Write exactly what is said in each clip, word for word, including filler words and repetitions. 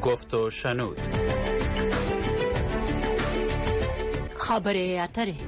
گفت و شنود. خبر اتری.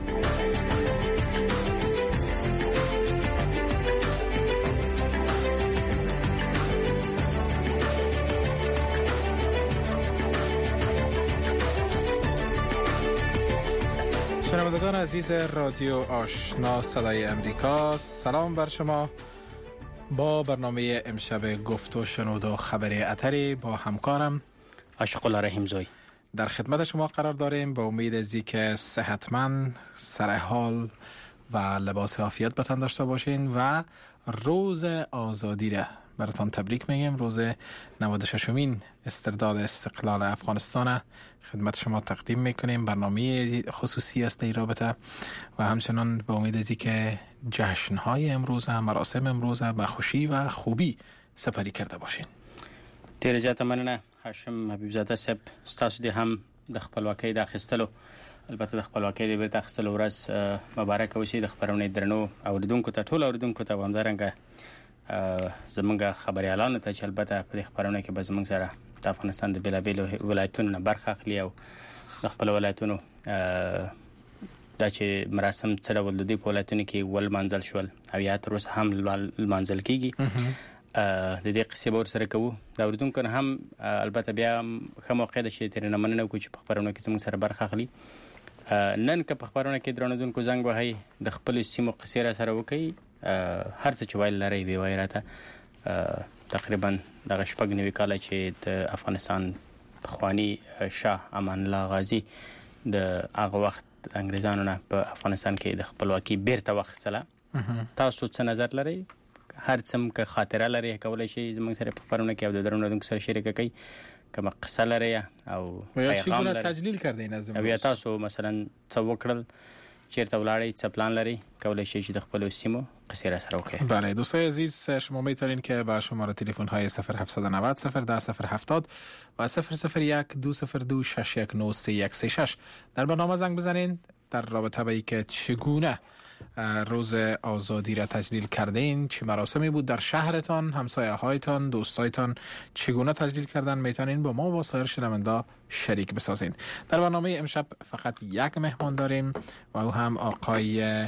شنوندگان عزیز رادیو آشنا صدای امریکا، سلام بر شما. با برنامه امشب گفت و شنود و خبر اتری با همکارم عاشق الله رحیمزوی در خدمت شما قرار داریم. با امید از اینکه صحتمند، سرحال و لباس عافیت به تن داشته باشین و روز آزادی را براتان تبریک میگیم. روز نود و ششمین استرداد استقلال افغانستان خدمت شما تقدیم میکنیم. برنامه خصوصی است در رابطه و همچنان به امید ازی که جشن‌های امروز، مراسم امروز به خوشی و خوبی سپری کرده باشین. ډیر زیاته مننه هاشم حبیب زاده صاحب، ستاسو دې هم د خپلواکۍ د اخیستلو البته د خپلواکۍ د بیرته اخیستلو ورځ مبارک اوسي. د خبرونې درنو اوریدونکو ته، ټول اوریدونکو ته همدارنګه زمونږ خبريالانو ته چې البته په خبرونه کې به زمونږ سره د افغانستان د بیلابیلو ولایتونو نه برخه اخلي او د خپل ولایتونو دا چې مراسم څه ډول د دې په ولایتونو کې ول منځل شول او یا تر اوسه هم منځل کیږي. د دې قصې به ورسره کوو. د اوریدونکو نه هم البته بیا ښه موقع ده چې ترې نه مننه وکړو چې په خبرونه کې زموږ سره برخه اخلي. نن که په خبرونه کې درنودونکو زنګ وهئ، د خپلو سیمو قصې را سره وکړئ، هر څه چې ویل لرئ وی وایي راته. تقریبا دغه شپږ نوي کاله چې د افغانستان پخواني شاه امان الله غازي د هغه وخت انګریزانو نه په افغانستان کې د خپلواکي بیرته واخیستله، تاسو څه نظر لرئ؟ هر څه که خاطره لرئ کولی شئ زموږ سره په خبرونه کې او د درنودونکو سره شریکه کړئ. که قصه لرئ او پیغام لرئ تجلیل کردین از او یا تاسو مثلا څه وکړل، چیرته ولاړی، څه پلان لري، کولی شئ چې د خپلو سیمو قصې را سره وکړئ. بله دوستای عزیز، شما میتونین که با شماره تلفن های صفر هفت نه صفر صفر ده صفر هفتاد و صفر صفر یک دو صفر دو شش یک نه سه یک سه شش در برنامه زنگ بزنین در رابطه با اینکه چگونه روز آزادی را تجلیل کردین، چه مراسمی بود در شهرتان، همسایه هایتان، دوستایتان چگونه تجلیل کردن، میتونین با ما و سایر شنوندا شریک بسازین. در برنامه امشب فقط یک مهمان داریم و او هم آقای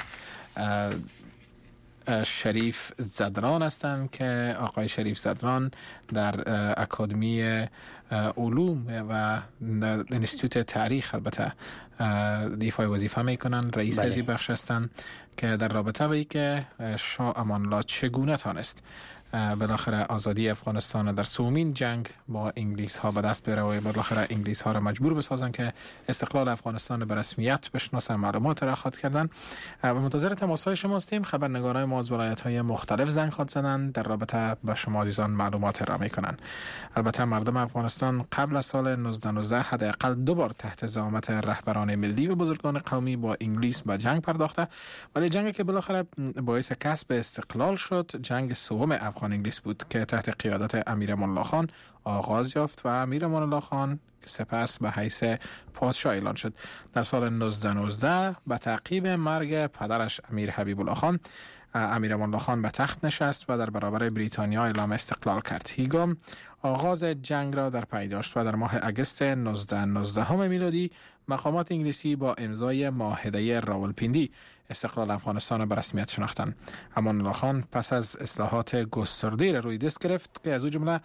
شریف زدران هستند که آقای شریف زدران در اکادمی علوم و انستیتوت تاریخ البته دیفای وظیفه میکنن، رئیس از این بخش هستند که در رابطه با اینکه شاه امان الله چگونه تانست بالاخره آزادی افغانستان در سومین جنگ با انگلیس ها به دست بیاره و بالاخره انگلیس ها را مجبور بسازن که استقلال افغانستان به رسمیت بشناسن، معلومات را خواهد کردن. و منتظر تماس های شما هستیم. خبرنگارای ما از ولایت های مختلف زنگ خواهد زدن، در رابطه با شما عزیزان معلومات را میکنن. البته مردم افغانستان قبل از سال نوزده نوزده حداقل دو بار تحت زعامت رهبران ملی و بزرگان قومی با انگلیس به جنگ پرداخته، ولی جنگی که بالاخره باعث کسب استقلال شد جنگ سوم افغان انگلیس بود که تحت قیادت امیر امان الله خان آغاز یافت و امیر امان الله خان سپس به حیث پادشاه اعلان شد. در سال نوزده نوزده به تعقیب مرگ پدرش امیر حبیب الله خان، امیر امان الله خان به تخت نشست و در برابر بریتانیا اعلام استقلال کرد. هیگام آغاز جنگ را در پی داشت و در ماه اگست نوزده نوزده میلادی مقامات انگلیسی با امضای معاهده راولپیندی استقلال افغانستان به رسمیت شناختند. امان الله خان پس از اصلاحات گسترده روی دست گرفت که از او جمله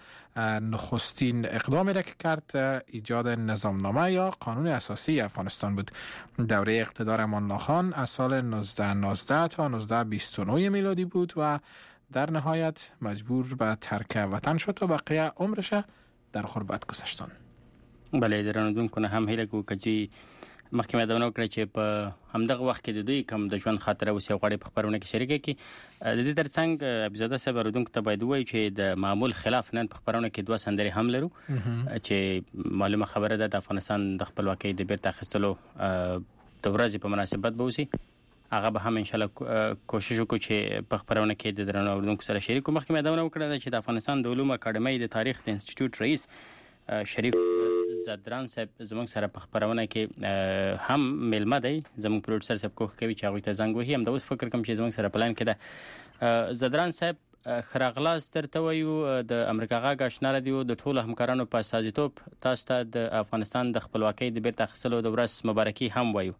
نخستین اقدامی را که کرد ایجاد نظامنامه یا قانون اساسی افغانستان بود. دوره اقتدار امان الله خان از سال نوزده نوزده تا نوزده بیست و نه میلادی بود و در نهایت مجبور به ترک وطن شد و بقیه عمرش در غربت گذشتند. بله درنودونکو نه هم هیله کوو چې مخکې مې دونه وکړه چې په همدغه وخت کې د دوی کوم د ژوند خاطره اوس یو غواړي په خبرونه کې شریکه کړي. د دې ترڅنګ حبیبزاده صاحب اورېدونکو ته باید ووایو چې د معمول خلاف نن په خبرونه کې دوه سندرې هم لرو چې معلومه خبره ده د افغانستان د خپلواکۍ د بیرته اخیستلو د ورځې په مناسبت به وسي. هغه به هم ان شاء الله کوشش وکړو چې په خبرونه کې د درنو اوریدونکو سره شریک کوو. مخکې مې دونه وکړه چې د افغانستان د علومو اکاډمۍ د تاریخ د انسټیټیوټ رئیس شریف زدران صاحب زموږ سره په خبرونه کې هم ملمه دی. زموږ پروډوسر صاحب کوښښ کوي چې هغوی ته زنګ وهي. همدا اوس فکر کوم چې زموږ سره پلان کې ده. زدران صاحب خراغلاس درته وایو د امریکا غاګ آشنا رادیو د ټولو همکارانو په سازیتوب تاسو ته د افغانستان د خپلواکۍ د بیرته اخیستلو د ورځ مبارکي هم وایو.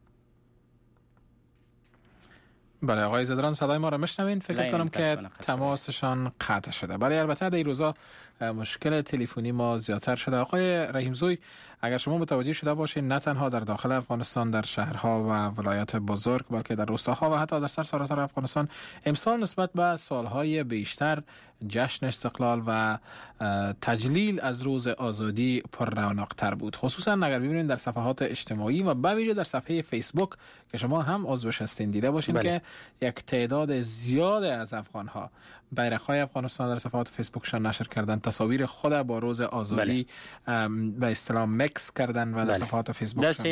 بله آقای زدران صدای ما را میشنوین؟ فکر کنم که تماسشان قطع شده. بله البته در این روزا مشکل تلفنی ما زیادتر شده. آقای رحیمزوی اگر شما متوجه شده باشین نه تنها در داخل افغانستان در شهرها و ولایات بزرگ بلکه در روستاها و حتی در سر سراسر افغانستان امسال نسبت به سالهای بیشتر جشن استقلال و تجلیل از روز آزادی پر رونق‌تر بود. خصوصا اگر ببینید در صفحات اجتماعی و به ویژه در صفحه فیسبوک که شما هم عضوش هستین دیده باشین بله. که یک تعداد زیاد از افغان‌ها بیرق‌های افغانستان در صفحات فیسبوکشان نشر کردن، تصاویر خود با روز آزادی بله. به اصطلاح مکس کردن و در بله. صفحات فیسبوکشان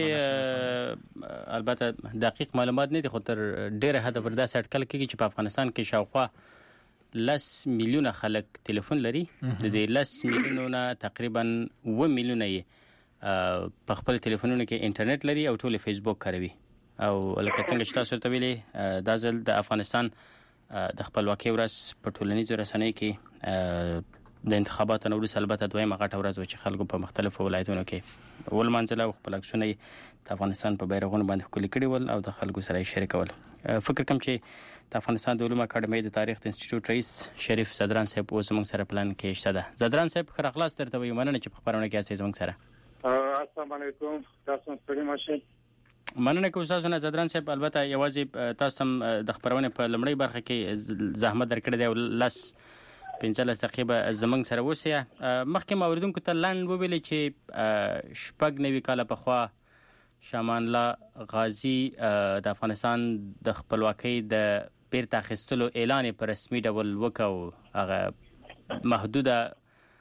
البته دقیق معلومات نه دي خو تر ډیره حد پر داسې اټکل کېږي چې په افغانستان کې شاوخوا لس میلیونه خلک ټلیفون لري. د دې لس میلیونه تقریبا و میلیونه یې په خپل ټلیفونونو کې انټرنیټ لري او ټول فیسبوک کاروي. او لکه څنګه چې تاسو ته ویلي دا ځل د افغانستان د خپلواکۍ ورځ په ټولنیزو رسنیو کې د انتخاباتو نه وروسته البته دویمه غټه ورځ و چې خلکو په مختلفو ولایتونو کې ولمانځله او خپل عکسونه یې د افغانستان په بیرغونو باندې ښکلي کړي ول او د خلکو سره یې شریکول. فکر کوم چې د افغانستان د علومو اکاډمۍ د تاریخ د انسټیټیوټ رئیس شریف زدران صاحب اوس زموږ سره پلان کې شته ده. زدران صاحب ښه راغلاست درته وایو، مننه چې په خپرونه کې یاستئ زموږ سره. السلام علیکم، تاسو ستړي ماشئ. مننه کوم تاسو نه زدران صاحب. البته یوازې تاسو هم د خبرونه په لمړی برخه کې زحمت درکړی دی او لس پنځلس دقیقې زمنګ سره وسیه. مخکې موردونکو ته لاند وویل چې شپږ نوي کاله پخوا شامان الله غازی د افغانستان د خپلواکۍ د بیرته اخیستلو اعلان په رسمي ډول وکاو. هغه محدوده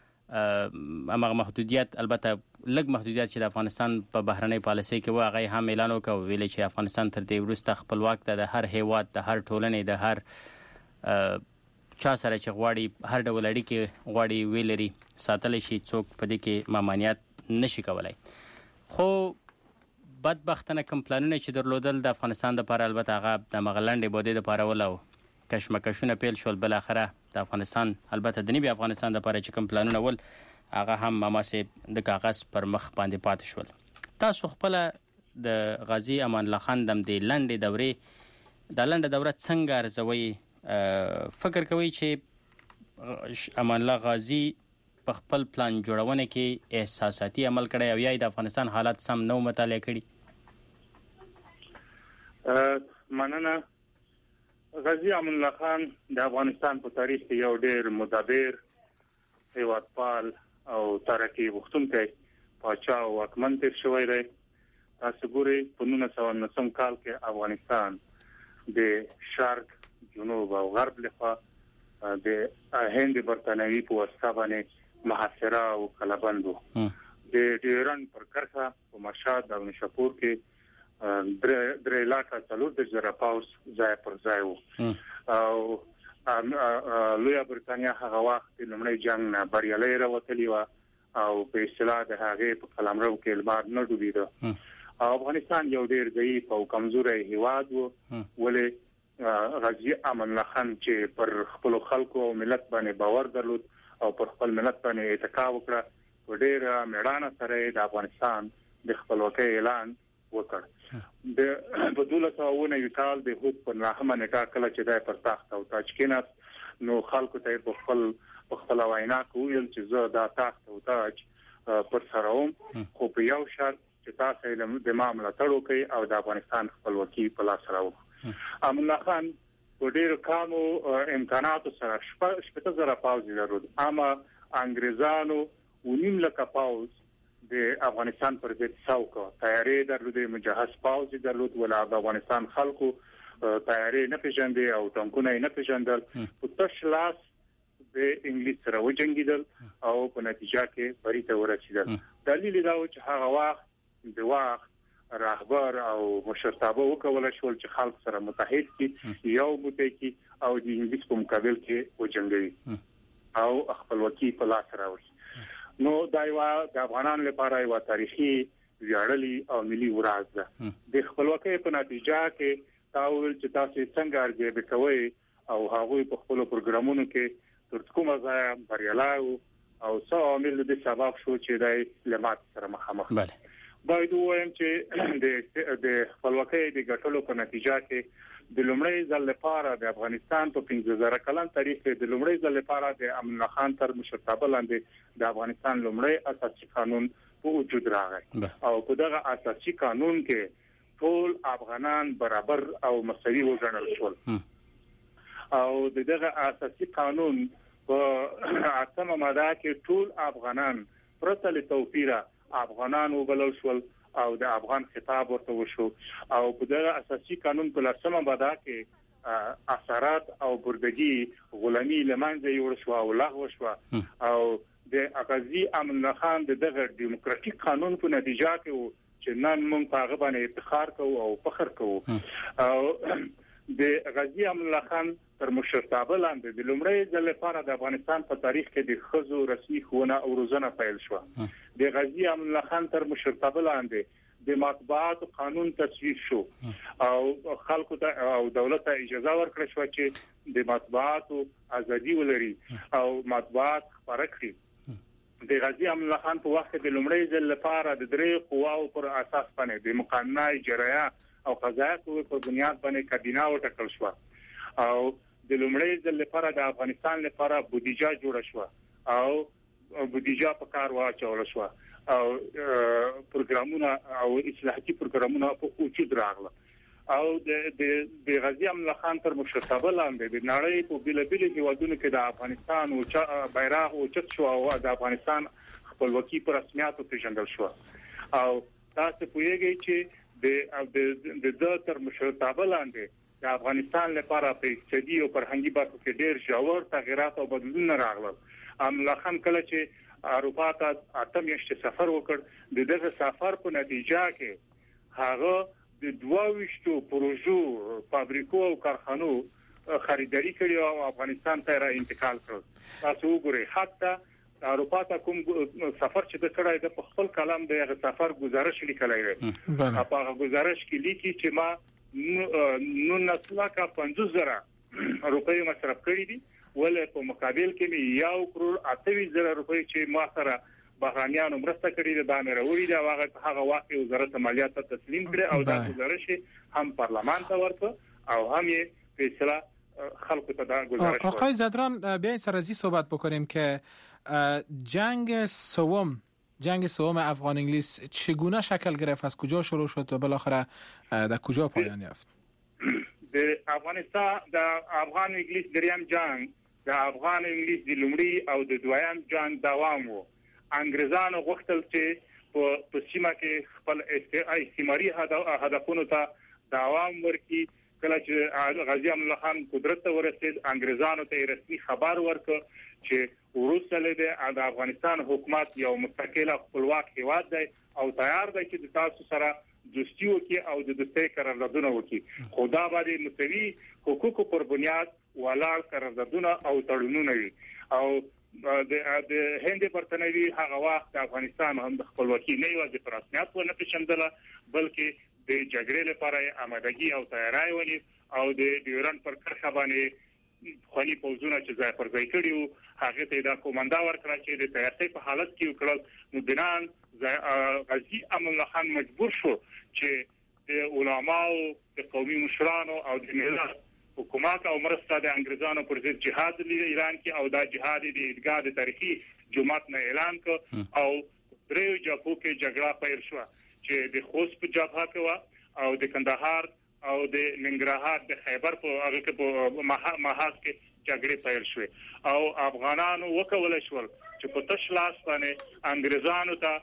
امغه محدودیت البته لږ محدودیت چې د افغانستان په بهرنۍ پالیسۍ کې و هغه هم اعلان وکاو، ویل چې افغانستان تر دې وروسته خپلواک ده، د هر هیواد د هر ټولنې د هر چا سره چې غواړي هر ډول اړیکې غواړي ویلري ساتلی شي، څوک په دې کې ممانعت نشي کولای. خو بدبختانه کوم پلانونه چې درلودل د افغانستان لپاره البته هغه د مغلندې بودې لپاره ول کشمکشونه پیل شول. بل اخره د افغانستان البته د نوي افغانستان لپاره چې کوم پلانونه ول هغه هم ماماسه د کاغذ پر مخ باندې پاتې شول. تاسو خپل د غازی امان الله خان د لنډې دورې د لنډه دوره څنګه ارزوي؟ فکر کوي چې امان الله غازی په خپل پلان جوړونه کې احساساتي عمل کړی او یا د افغانستان حالات سم نو مطالعه کړي؟ مننه. غازی امان الله خان د افغانستان په تاریخ کې یو ډېر مدبر، هیوادپال او ترقی غوښتونکی پاچا او واکمن تیر شوی دی. تاسو ګورئ په نولس سوه نهم کال کې افغانستان د شرق، جنوب او غرب لخوا د هند برتانوي په واسطه باندې محاصره او کلابند و. د ډیرن پر کرخه په مشهد او نشاپور کې درې لاکه څلور د زره پاوس ځای پر ځای وو او لویا برتانیا هغه وخت د لومړي جنگ نه بریالي راوتلی و او په اصطلاح د هغه په قلمرو کې لمر نه ډوبېده. افغانستان یو ډیر ضعیف او کمزوري هیواد وو، ولې غازی امان الله خان چې پر خپل خلکو او ملت باندې باور درلود او پر خپل ملت باندې اتکا وکړه، په ډیر میړانه سره د افغانستان د خپلواکۍ اعلان وکړ. د په دولس سوه نوي کال د هوت په ناهمه نکاح کله چې د پر تخت او تاج کېناست نو خلکو ته په خپل په خپل وینا کویل چې زه دا تخت او تاج پر سره وم، خو په یو شرط چې تاسو د معاملې تړو کوي او د افغانستان خپلواکي په لاس راوړي. امان الله خان په ډېر کامو امکاناتو سره شپږ زره پاوز درلود، اما انګريزانو ونیم لکه پاوز د افغانستان پر ضد څوکا تیاری درلوده، مجهز پاوز درلود، ولا د افغانستان خلکو تیاری نه پیژندل او ټانکونه نه پیژندل. په تش لاس د انګلیس سره وجنګیدل او په نتیجه کې بری ته ورسېدل. دلیل دا و چې هغه وخت د وخت رهبر او مشرتابه وکول شول چې خلک سره متحد کی یو متکی او د انګلیس په مقابل کې وجنګوي او خپلواکي په لاس راوړي. نو دا یو د افغانانو لپاره یو تاریخي ویاړلي او ملي ورځ ده. د خپلواکۍ په نتیجه کې تاول چې تاسو څنګه ارزیابي کوئ او هغه په خپل پروګرامونو کې تر کومه ځای بریالي او څو عامل د سبب شو چې د لمات سره مخامخ بله باید وایم چې د د خپلواکۍ د ګټلو په نتیجه کې د لومړي ځل لپاره د افغانستان په پنځه زره کلن تاریخ کې د لومړي ځل لپاره د امن الله خان تر مشرتابه لاندې د افغانستان لومړی اساسي قانون په وجود راغی او په دغه اساسي قانون کې ټول افغانان برابر او مساوي وګڼل شول او دغه اساسي قانون په اتمه ماده کې ټول افغانان پرته له توپیره افغانان وبلل شول او د افغان خطاب ورته وشو او په دغه اساسي قانون په لسمه ماده کې اثرات او بردګي غلامي لمنځه یوړ شو او لغوه شو او د اغازي امن الله خان دغه دیموکراتیک قانون په نتیجه کې چې نن موږ په هغه باندې افتخار کوو او فخر کوو او د غازی امن الله خان تر مشرتابه لاندې د لومړي ځل لپاره د افغانستان په تاریخ کې د خزو رسمي ښوونه او روزنه پیل شو د غازی امن الله خان تر مشرتابه لاندې د مطبوعات قانون تصویب شو او خلکو ته او دولت ته اجازه ورکړه شو چې د مطبوعات ازادي ولري او مطبوعات خپاره کړي د غازی امن الله خان په وخت کې د لومړي ځل لپاره د درې قواو پر اساس باندې د مقننه اجرایه او قضایه قوه په بنیاد باندې کابینه وټاکل شو او د لومړي ځل لپاره د افغانستان لپاره بودیجه جوړه شو او بودیجه په کار واچول شو او پروګرامونه او اصلاحاتي پروګرامونه په وجود راغله او د د غازی امن الله خان تر مشرتابه لاندې د نړۍ په بیلابیل هیوادونو کې د افغانستان او بیرغ او چت شو او د افغانستان خپلواکي په رسمیت پیژندل شو او تاسو پوهیږئ چې د د د تر مشرتابه لاندې د افغانستان لپاره په اقتصادي او فرهنګي برخو کې ډېر ژور تغیرات او بدلونونه راغلل. امن الله خان کله چې اروپا ته اته میاشتې سفر وکړ د دغه سفر په نتیجه کې هغه د دوه پروژو فابریکو او کارخانو خریداري کړې او افغانستان ته را انتقال کړ. تاسو وګورئ حتی اروپا ته کوم سفر چې د کړای د خپل کلام د سفر گزارش لیکلای دی. په هغه گزارش کې لیکي چې ما نو نسلاکه پنځوس زره روپۍ مصرف کړې دي ولې په مقابل کې یو کروڑ اته زره روپۍ چې ما سره بهرانيانو مرسته کړې ده د امروړي دا هغه هغه وخت وزارت مالیات ته تسلیم کړي او دا گزارش هم پارلمان ته ورته او هم یې فیصله خلکو ته دا گزارش. آقای زدران بیاین سر از این صحبت بکنیم که جنگ سوم جنگ سوم افغان انگلیس چگونه شکل گرفت، از کجا شروع شد و بالاخره در کجا پایان یافت؟ د افغانستان د افغان انگلیس دریم جنگ د افغان انگلیس د لومړي او د دویم جنگ دوام وو. انګريزانو غوښتل چې په سیمه کې خپل استعماري هدفونو ته دوام ورکړي. کله چې غازی امن الله خان قدرت ته ورسید انګريزانو ته رسمي خبر ورکړ چې وروسته له د افغانستان حکومت یو مستقل خپلواک هیواد دی او تیار دی چې د تاسو سره دوستي وکړي او د دوستۍ قراردادونه وکړي. خو دا باندې مساوي حقوقو پر بنیاد ولاړ قراردادونه او تړونونه وي او د هند برتنوي هغه وخت د افغانستان هم د خپلواکي نه یوازې پر رسمیت ونه پیژندله بلکې د جګړې لپاره آمادګي او تیاری ونی او د ډیورن پر کرښه باندې خونی پوزونه چې ځای پر ځای کړیو هغه ته د کوماندا ورکړه چې د تیاری په حالت کې وکړل نو بنان غازی امن الله خان مجبور شو چې د علماو د قومي مشرانو او د ملت حکومت او مرسته د انګريزانو پر ضد جهاد اعلان کړي او دا جهاد د ادګار د تاریخي جماعت نه اعلان کړ او دریو جبهو کې جګړه پیل شو چې د خوست په جبهه کې او د کندهار او د ننګرهار د خیبر په هغه کې په محاذ کې جګړه پیل شوه او افغانانو وکول شول چې په تش لاس باندې انګريزانو ته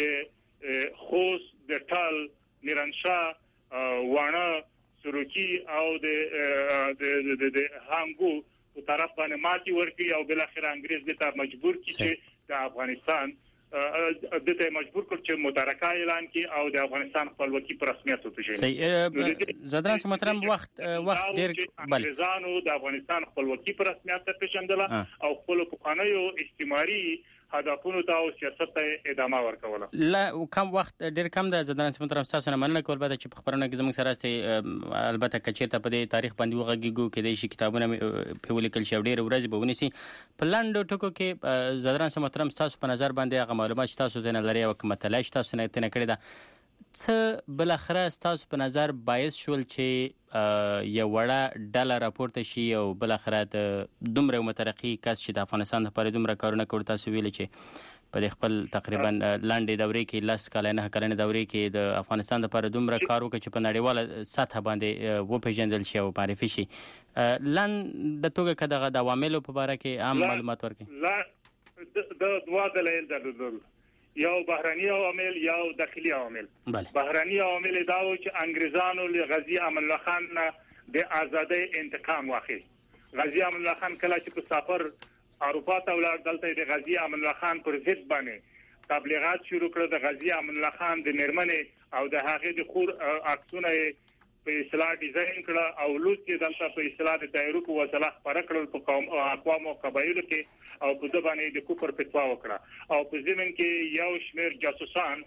د خوست د ټل میرانشاه وانه سروکی او د د د هانګو په طرف باندې ماتي ورکړي او بل اخر انګريز ته مجبور کړي چې د افغانستان د ته مجبور کړ چې متارکه اعلان کړي او د افغانستان خپلواکي په رسمیت وپیژني. صحیح زدران محترم وخت وخت ډیر بل انګريزانو د افغانستان خپلواکي په رسمیت پیژندله او خپل پخوانیو استعماري هدفونو ته او سیاست ته ادامه ورکوله. لا کم وخت ډیر کم د زدان سم تر تاسو نه مننه کول به چې په خبرونه کې زموږ سره است البته کچیرته په دې تاریخ باندې وغږیږو کې د شي کتابونه په ولیکل شي ډیر ورځ به ونیسي په لاندو ټکو کې زدان سم تر تاسو په نظر باندې هغه معلومات چې تاسو ته لري او کومه تلاش تاسو نه تنه کړی دا څه بل اخره تاسو په نظر باعث شول چې یو وړه ډاله راپورته شي او بل اخره د دومره مترقي کس چې د افغانستان لپاره دومره کارونه کوي تاسو ویل چې په خپل تقریبا لاندې دورې کې لاس کال نه کلنه دورې کې د افغانستان لپاره دومره کار وکړي چې په نړیواله سطح باندې و پیژندل شي او معرفي شي لن د توګه کداغه د عواملو په اړه کې عام معلومات ورکړي. لا د دوا دلایل درلودل یو بهراني عوامل یو داخلي عوامل. بهراني عوامل دا و چې انګريزانو له غازي امان الله خان د ازادۍ انتقام واخی. غازي امان الله خان کله چې په سفر اروپا ته ولاړ دلته د غازي امان الله خان پر ضد باندې تبلیغات شروع کړ. د غازي امان الله خان د میرمنې او د هغه د خور عکسونه په اصلاح ډیزاین کړه او لوڅ کې دلته په اصلاح د دایرو په وسله خبره کړل په قوم او اقوام او قبایلو کې او په د باندې د کوپر فتوا وکړه او په زمين کې یو شمیر جاسوسان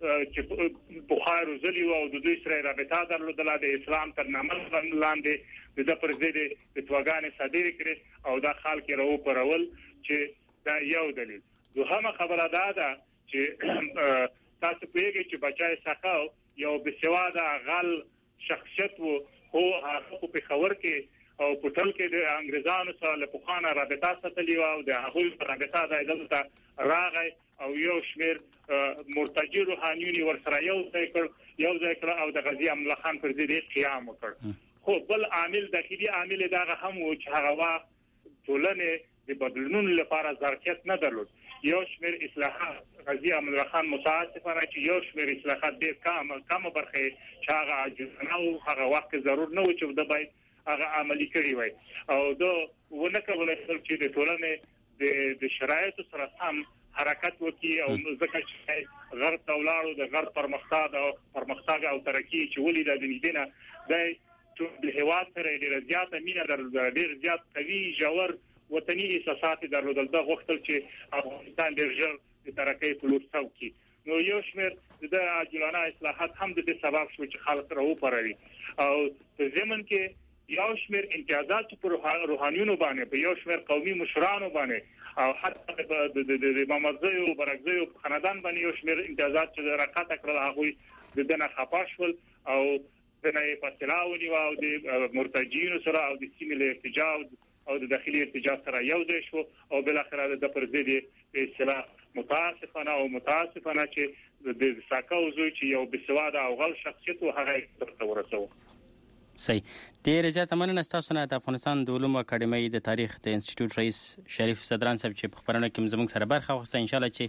چې بخار وزلی او د دوی سره رابطه درلودله د اسلام تر نامه لاندې د پر ضد فتواګانې صادر کړي او دا خلک راو پرول چې دا یو دلیل. دوهمه خبره دا ده چې تاسو پیږئ چې بچای ساکاو یو بسواده غل شخصیت وو او هغه په خبر کې او په ټول کې د انګريزانو سره له پخوانه رابطه ساتلې او د هغوی رابطه د عدالت راغی او یو شمیر مرتجی روحانیونی ورسره یو ځای کړ یو ځای کړ او د غازي امان الله خان پر ضد قیام وکړ. خو بل عامل داخلي عامل دغه هم و چې هغه وا ټولنه د بدلونونو لپاره ظرفیت نه درلود. یو شمیر اصلاحات غازي امان الله خان متاسفانه چې یو شمیر اصلاحات ډیر کم کم برخه چې هغه عاجزانه او هغه وخت ضرور نه و چې د باید هغه عملی کړی وای او دا ونه کولای چې د ټولنې د د شرایطو سره هم حرکت وکړي او ځکه چې غرب تولاړو د غرب پرمختګ او پرمختګ او ترقی چې ولې د دنیا د د هیواد سره ډیر زیات مینه درلوده ډیر زیات قوي جوړ وطني احساسات درلودل د غوښتل چې افغانستان ډیر ژر د ترقی په لور څوکي. نو یو شمیر د عاجلانه اصلاحات هم د دې سبب شو چې خلک راو پروي او په زمن کې یو شمیر امتیازات پر روحانيونو باندې په یو شمیر قومي مشرانو باندې او حتی د امامزیو برګزیو خاندان باندې یو شمیر امتیازات چې راکاته کړل هغه د دنه خپاشول او د نه فاصلاونی او د مرتجینو سره او د سیمې له احتجاج او د داخلي احتجاج سره یو ځای شو او بل اخر د پر ضد اصلاح متاسفانه او متاسفانه چې د ساکاوزو چې یو بسواده او غل شخصیت او هغه تر ورسو. صحیح. ډیر زیات مننه تاسو نه د افغانستان د علومو اکاډمۍ د تاریخ د انسټیټیوټ رئیس شریف صدران صاحب چې په خبرونه کې زموږ سره برخه واخیسته. ان شاء الله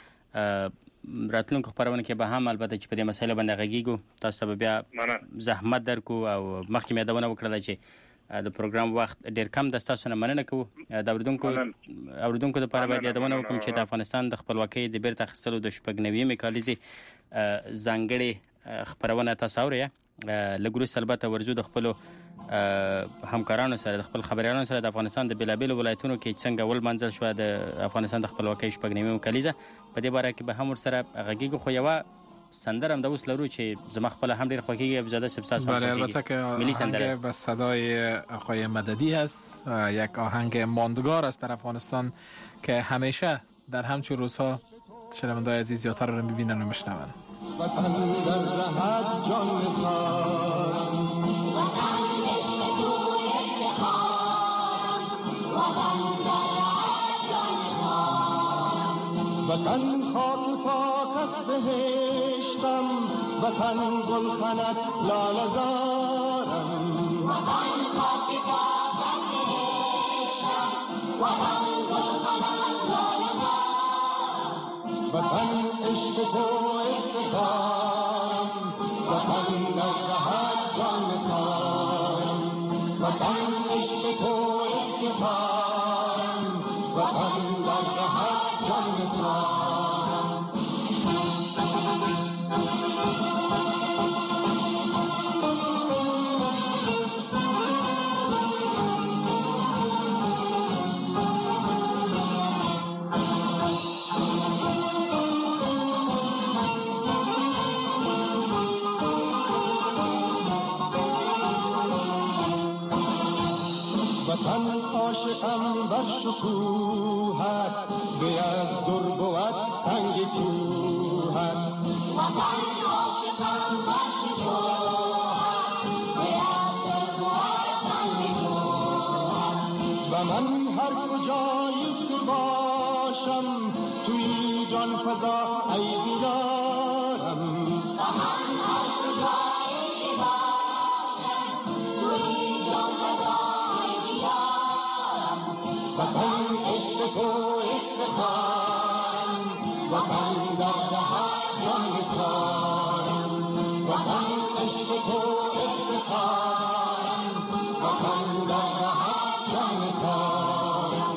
چې راتلونکو خبرونه کې به هم البته چې په دې مسایلو باندې غږیږو تاسو به بیا زحمت درکو او مخکې مې دونه وکړل چې د پروګرام وخت ډیر کم د تاسو نه مننه کوو. د اوریدونکو اوریدونکو لپاره باید یادونه وکړم چې د افغانستان د خپلواکۍ د بیرته اخیستلو د شپږنوي کالیزې ځانګړي خبرونه تاسو اورئ. لګروس البته ورزو د خپل همکارانو سره د خپل خبريالانو سره د افغانستان د بلابل ولایتونو کې څنګه ول منځل شو د افغانستان د خپلواکۍ شپږنوي کالیزه په دې باره کې به هم ور سره غږیږو. خو یو سندرم د اوس لرو چې زما خپل هم ډیر خوښیږي زیاده سبساس. بله البته که ملی سندره به صدای آقای مددی هست، یک آهنگ ماندگار است در افغانستان که همیشه در همچون روزها شنونده‌های عزیز زیادتر رو می‌بینن و می‌شنون. وطن در راحت جان نثارم، وطن عشق تو افتخارم، وطن در راحت جان نثارم، وطن خاک پاکت بهشتم، وطن گلخنت لاله زارم، وطن خاک پاکت بهشتم، وطن گلخنت لاله زارم، وطن عشق تو افتخارم، وطن در راحت جان نثارم، وطن عشق تو افتخارم، وطن در راحت جان نثارم. وطن عاشقم بر شکوهت به از در بود سنگ کوهت وطن عاشقم بر شکوهت به از در بود سنگ کوهت و من هر کجایی که باشم توی جان فضا ای بیارم و من هر کجایی که باشم توی جان فضا ای بیارم وطن عشق تو افتخارم وطن در دهر جان بسارم وطن عشق تو افتخارم وطن در دهر جان بسارم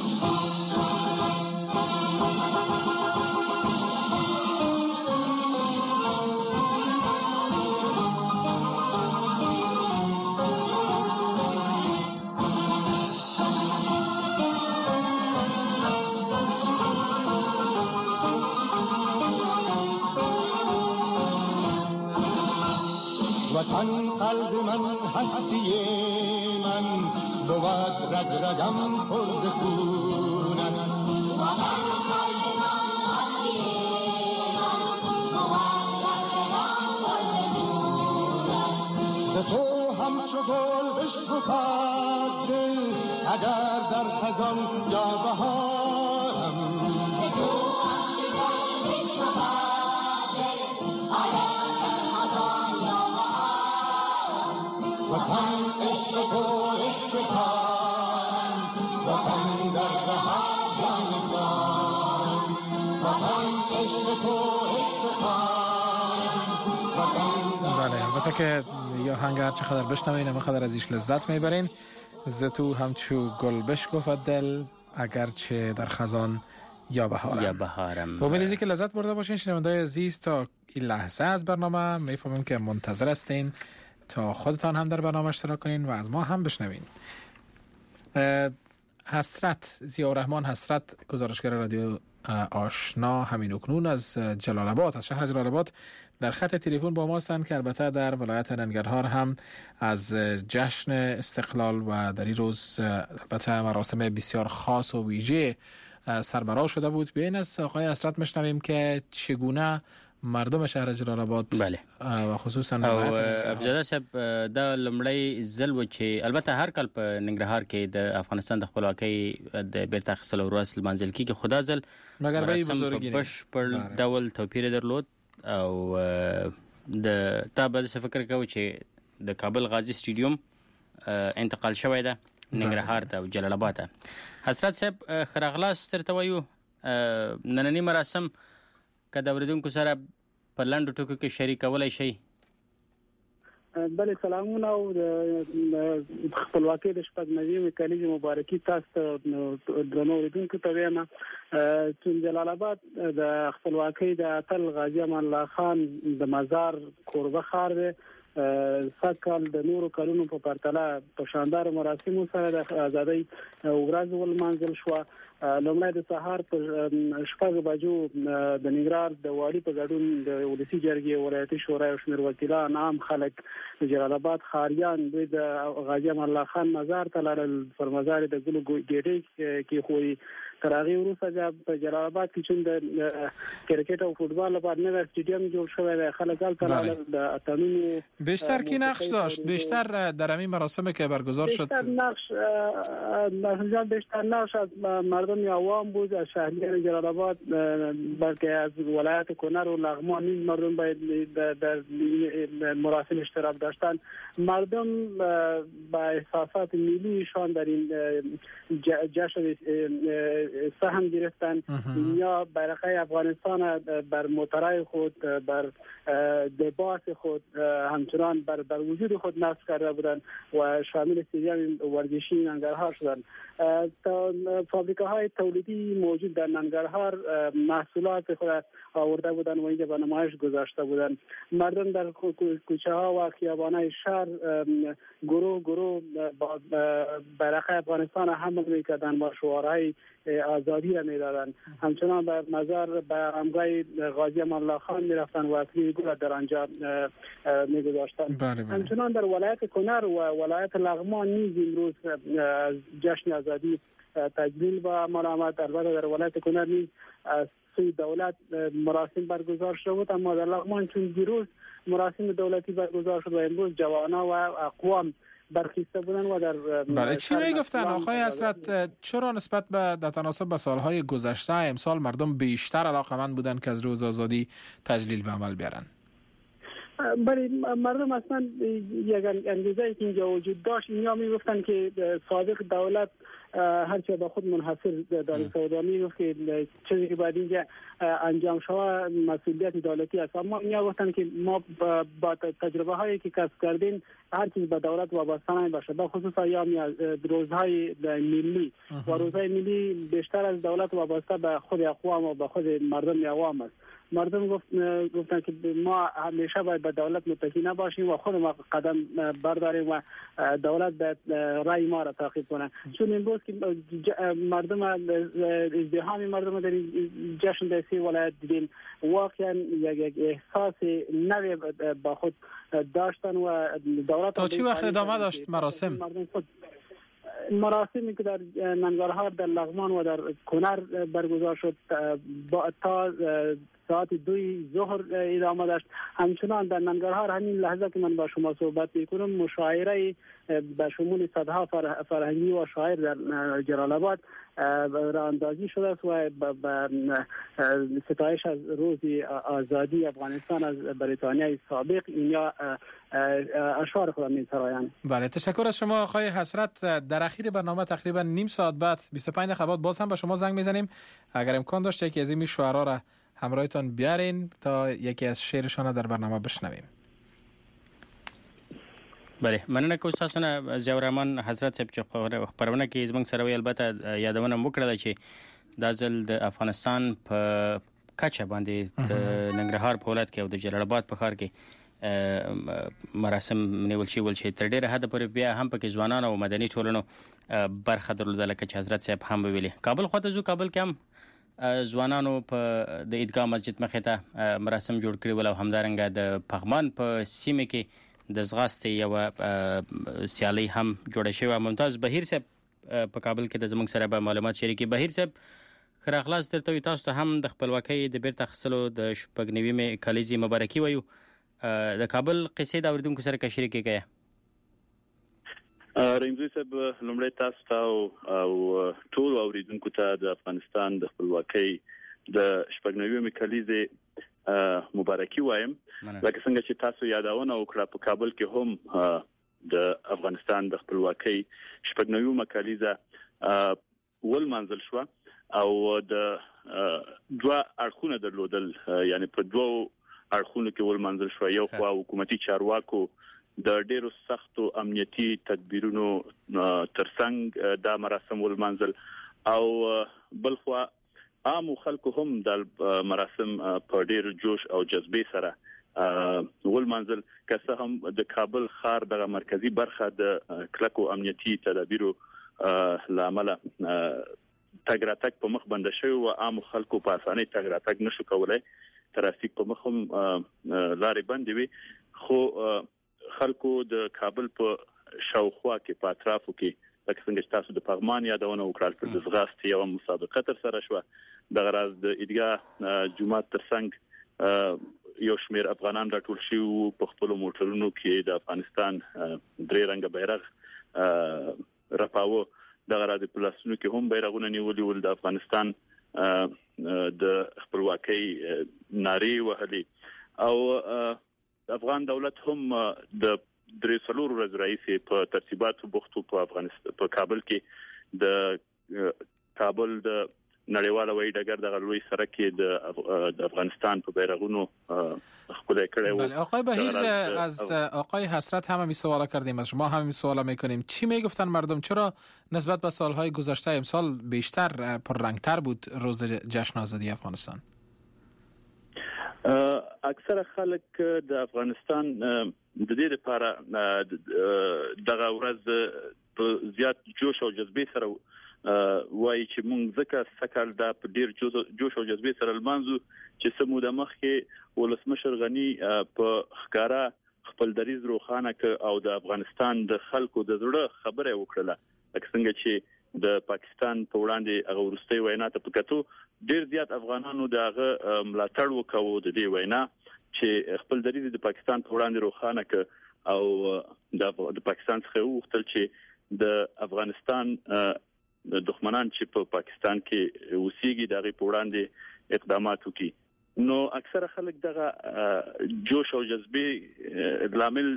وطن قلب من هستی من بود رگ رگم پر ز خونت وطن قلب من هستی من بود رگ رگم پر ز خونت ز تو همچو گل بشکفد دل اگر در خزان یا بهارم ز تو همچو گل بشکفد دل اگر در خزان یا وطن عشق تو افتخارم وطن در بهر جان بسارم وطن عشق تو افتخارم وطن. بله، البته که یا هنگ هر چقدر بشنوین اما قدر ازش لذت میبرین. ز تو همچو گل بشکفد دل اگرچه در خزان یا بهارم یا بهارم. با امیدی که لذت برده باشین شنوندای عزیز. تا این لحظه از برنامه میفهمیم که منتظر هستین تا خودتان هم در برنامه اشتراک کنین و از ما هم بشنوین. حسرت ضیاءالرحمن حسرت گزارشگر رادیو آشنا همین اکنون از جلال آباد، از شهر جلال آباد در خط تلفن با ما هستند که البته در ولایت ننگرهار هم از جشن استقلال و در این روز البته مراسم بسیار خاص و ویژه سربراه شده بود. بیاین از آقای حسرت میشنویم که چگونه مردم شهر جلال آباد بله و خصوصا ابزاده صاحب دا لمړی ځل و چې البته هر کال په ننګرهار کې د افغانستان د خپلواکۍ د بیرته اخیستلو ورځ لمانځل کیږي، خو دا ځل مراسم په بشپړ ډول توپیر درلود او د تا به څه فکر کوو چې د کابل غازی سټیډیوم انتقال شوی ده ننګرهار ته او جلال آباد ته. حضرت صاحب ښه راغلاست درته وایو. نننی مراسم که د اوریدونکو سره په لنډو ټکو کې شریکولی شئ؟ بله، سلامونه او د خپلواکۍ د شپږ نوي کلیزې مبارکي تاسو ته درنو اوریدونکو ته وایم. چې جلال آباد د خپلواکۍ د اتل غازی امان الله خان د مزار کوربه ښار دی. سکهال د نورو کلونو په پرتله په شاندار مراسمو سره د آزادۍ ورځ ولمانځل شوه. لومړی د سهار په شپږ بجو د ننګرهار د والي په ګډون د ولسي جرګې ولایتي شورا او شمېر وکیلان، عام خلک، جلال آباد ښاریان دوی د غازی امان الله خان مزار ته لاړل. پر مزار د ګلو ګېډۍ کېښودې. تر هغې وروسته بیا په جلال آباد کې چې د کرکټ او فوټبال لپاره نوی سټیډیم جوړ شوی دی، خلک هلته لاړل. د اتڼونو بیشتر کی نقش داشت؟ بیشتر در همین مراسمی که برگزار شد بیشتر نقش مثلا بیشتر نقش از مردم عوام بود، از شهریان جلال آباد، بلکه از ولایت کنر و لغمان نیز مردم باید در مراسم اشتراک داشتن. مردم با احساسات ملیشان در این جشن سهم گرفتن یا بیرقه افغانستان بر موترای خود، بر لباس خود، همچنان بر بر وجود خود نصب کرده بودند و شامل استادیوم ورزشی ننگرهار شدند. فابریکه‌های تولیدی موجود در ننگرهار محصولات خود آورده بودند و اینجا به نمایش گذاشته بودند. مردم در کوچه ها و خیابان‌های شهر گروه گروه با بیرق افغانستان حمل می‌کردند با شعارهای آزادی را میدادند. همچنان به مزار به آرامگاه غازی امان الله خان میرفتن و اکلیل گل در آنجا میگذاشتند. همچنان در ولایت کنر و ولایت لغمان نیز امروز جشن آزادی تجلیل و عمل آمد. البته در ولایت کنر نیز از سوی دولت مراسم برگزار شد، اما در لغمان چون دیروز مراسم دولتی برگزار شد و امروز جوانان و اقوام برخیسته بودن و در بله چی میگفتن آقای حسرت؟ چرا نسبت به در تناسب به سالهای گذشته امسال مردم بیشتر علاقمند بودن که از روز آزادی تجلیل به عمل بیارن؟ بله مردم اصلا یک انگیزه که اینجا وجود داشت، اینا میگفتن که سابق دولت هرچه به خود منحصر دانش سودا میگفت که چیزی که باید اینجا انجام شود مسئولیت دولتی است، اما اینا گفتن که ما با تجربه هایی که کسب کردیم هر چیز به دولت وابسته نباشه، به خصوص ایام روزهای ملی و روزهای ملی بیشتر از دولت وابسته به خود اقوام و به خود مردم اقوام است. مردم گفت گفتن که ما همیشه باید به دولت متکی نباشیم و خود ما قدم برداریم و دولت باید رای ما را تعقیب کنه. چون امروز که مردم ازدحام مردم در جشن در سی ولایت دیدیم، واقعا یک احساس نوی با خود داشتن و دولت تا چی وقت ادامه داشت مراسم؟ مراسمی که در ننگرهار، در لغمان و در کنر برگزار شد با تا ساعت دوی ظهر ادامه داشت. همچنان در ننگرهار همین لحظه که من با شما صحبت میکنم مشاعره به شمول صدها فرهنگی و شاعر در جلال آباد راه اندازی شده است و به ستایش از روز آزادی افغانستان از بریتانیای سابق اینا اشعار خود می‌سرایند. بله تشکر از شما آقای حسرت. در اخیر برنامه تقریبا نیم ساعت بعد بیست و پنج دقیقه بعد باز هم به شما زنگ میزنیم، اگر امکان داشت یکی از این شعرا را همراهتان بیارین تا یکی از شعرشان در برنامه بشنویم. بله مننه که استاد ضیاء الرحمن حضرت صاحب چې خبرونه کې زموږ سره وی البته یادونه وکړه چې دا ځل د افغانستان په کچه باندې د ننګرهار په ولایت کې او د جلال آباد په ښار کې مراسم نیول شوي چې تر ډیره حده پورې بیا هم پکې ځوانان او مدني ټولنو برخه درلوده، لکه چې حضرت صاحب هم ویلي. کابل خواته ځو، کابل کې هم ځوانانو په د عیدګاه مسجد مخې ته مراسم جوړ کړي ول او همدارنګه د پغمان په سیمه کې د ځغاستې یو سیالي هم جوړه شوې. ممتاز بهیر صاحب په کابل کې د زموږ سره به معلومات شریکي. بهیر صاحب ښه راغلاست. درته وي تاسو ته هم د خپلواکۍ د بیرته اخیستلو د شپږ نوېمې کلیزې مبارکي وایو. د کابل قصې د اورېدونکو سره که شریکې کړئ. رنځوي صاحب لومړی تاسو ته او ټول اوریدونکو ته د افغانستان د خپلواکۍ د شپږ نوېمې کلیزې مبارکي وایم. لکه څنګه چې تاسو یادونه وکړه په کابل کې هم د افغانستان د خپلواکۍ شپږ نوېمه کلیزه ولمانځل شو او د دوه اړخونه درلودل، یعنی په دوه اړخونو کې ولمانځل شو. یو خو حکومتي چارواکو د ډیرو سختو امنیتي تدبیرونو ترڅنګ دا مراسم ولمانځل او بل خو عام خلکو هم د مراسم په ډیر جوش او جذبې سره ولمانځل، که څه هم د کابل ښار د مرکزی برخه د کلکو امنیتي تدابیرو لامل تګ راتګ په مخ بند شوی او عام خلکو په اسانۍ تګ راتګ نشو کولای. ترافیک په مخ هم لارې بندې وي، خو خلکو د کابل په شاوخوا کې په اطرافو کې لکه څنګه چې تاسو د پغمان یادونه وکړل د ځغاستې یو مسابقه تر سره شوه. د غراز د عیدګاه جمعه ترڅنګ یو شمېر افغانان راټول شوي په خپل موټرونو کې د افغانستان درې رنګه بیرغ رپاوه. د غراز په لاسونو کې هم بیرغونه نیولي ول، د افغانستان د خپلواکۍ نارې وهلې او افغان دولت هم د درې څلور ورځې راهیسې په ترتیباتو بوختو په افغانستان په کابل کې د کابل د نړیواله وایي ډګر د لوی سړک کې د افغانستان په بیرغونو خپل کړه. بله آقای بهیر، از آقای حسرت هم همین سوالا کردیم، از شما هم همین سوالا میکنیم. چی میگفتن مردم؟ چرا نسبت به سالهای گذشته امسال بیشتر پررنگتر بود روز جشن آزادی افغانستان؟ اکثر خلک د افغانستان د دې لپاره دغه ورځ په زیات جوش او جذبه سره وایي چې موږ ځکه سکهال دا په ډیر جوش او جذبه سره لمانځو چې سمو د مخکې ولسمشر غنی په ښکارا خپل دریز روخانه ک او د افغانستان د خلکو د زړه خبره وکړه لکه څنګه چې د پاکستان په وړاندې هغه ورستۍ وینا ته پکاتو ډیر زیات افغانانو دغه ملاتړ وکاو د دې وینا چې خپل دریز د پاکستان په وړاندې روخانه ک او د پاکستان څخه وغوښتل چې د افغانستان د دښمنان چې په پاکستان کې اوسېږي دغه په وړاندې اقدامات وکړي نو اکثره خلک دغه جوش او جذبه لامل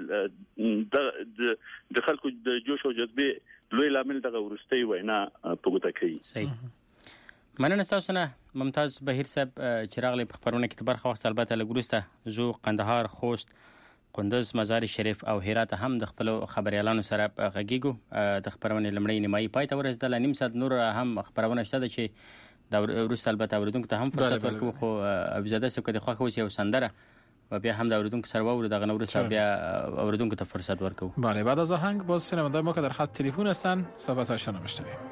د خلکو د جوش او جذبه لوی لامل دغه ورستۍ وینا په ګوته کوي. صحیح. مننه تاسو نه ممتاز بهیر صاحب چې راغلی په خبرونه کې برخه واخیسته. البته لګورسته زو قندهار، خوست، قندوز، مزار شریف او هرات هم د خپل خبريالانو سره غږیږو. د خبرونه لمړی نیمایي پای ته ورسېدل. نیم ساعت نور هم خبرونه شته چې دا ورسته البته اوریدونکو ته هم فرصت ورکړو خو ابزاده سکه د خوخه وسی او سندره و بیا هم د اوریدونکو سره وورو دغه نورسته بیا اوریدونکو ته فرصت ورکړو. بله بعد از آهنگ باز شنونده ما که در خط تلفن هستن صحبت‌هاشون رو میشنویم.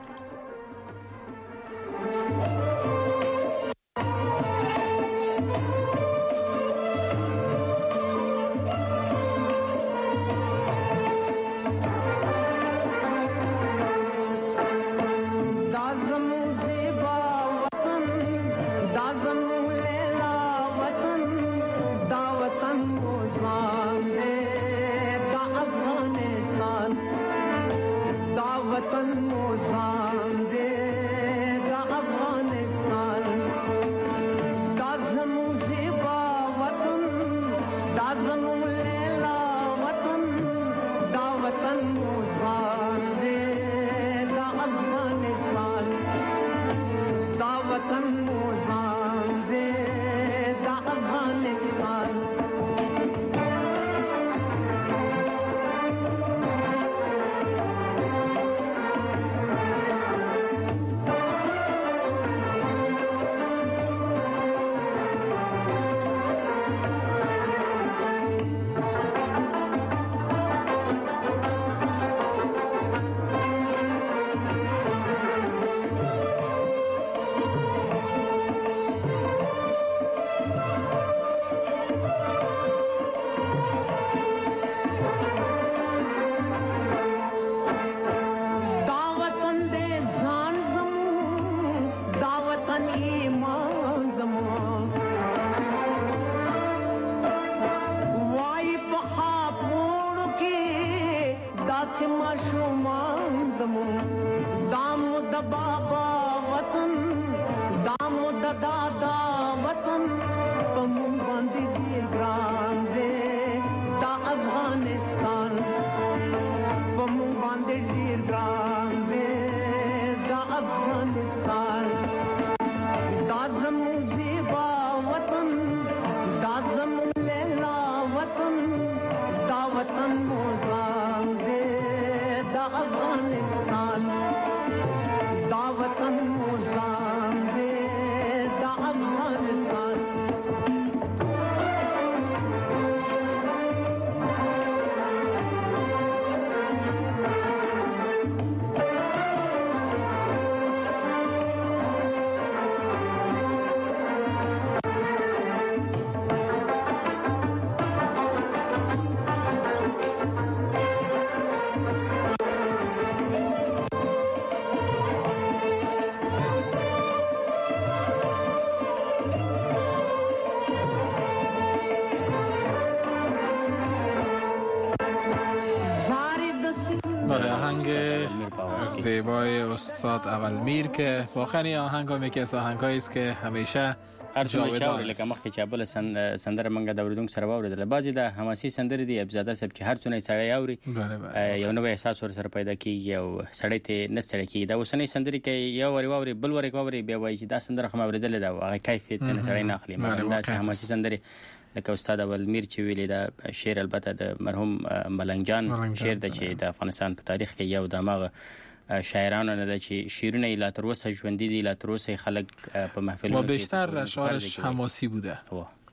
زیبای استاد اولمیر که واقعا آهنگ هم یکی از آهنگایی است که همیشه هر څومره چاوري لکه مخکې چې بل سندره منګه د اوریدونکو سره واوریدل بعضی د حماسي سندرې دی ابزاده صاحب چې هر څونه سړی اوري یو نوې احساس ور سره پیدا کیږي او سړی ته نه ستړي کیږي دا اوسنۍ سندرې کې یو وری واوري بل وری واوري بیا وایي چې دا سندره خو اوریدل دا هغه کیفیت نه سړی نه اخلي دا حماسي سندرې لکه استاد اولمیر چې ویلي دا شعر البته د مرحوم ملنګ جان شعر د چې د افغانستان په تاریخ کې یو دماغ شاعرانو نه د چې شیرونه لا تر اوسه ژوندۍ دي لا تر اوسه خلک په محفلونو و بیشتر اشعارش حماسی بوده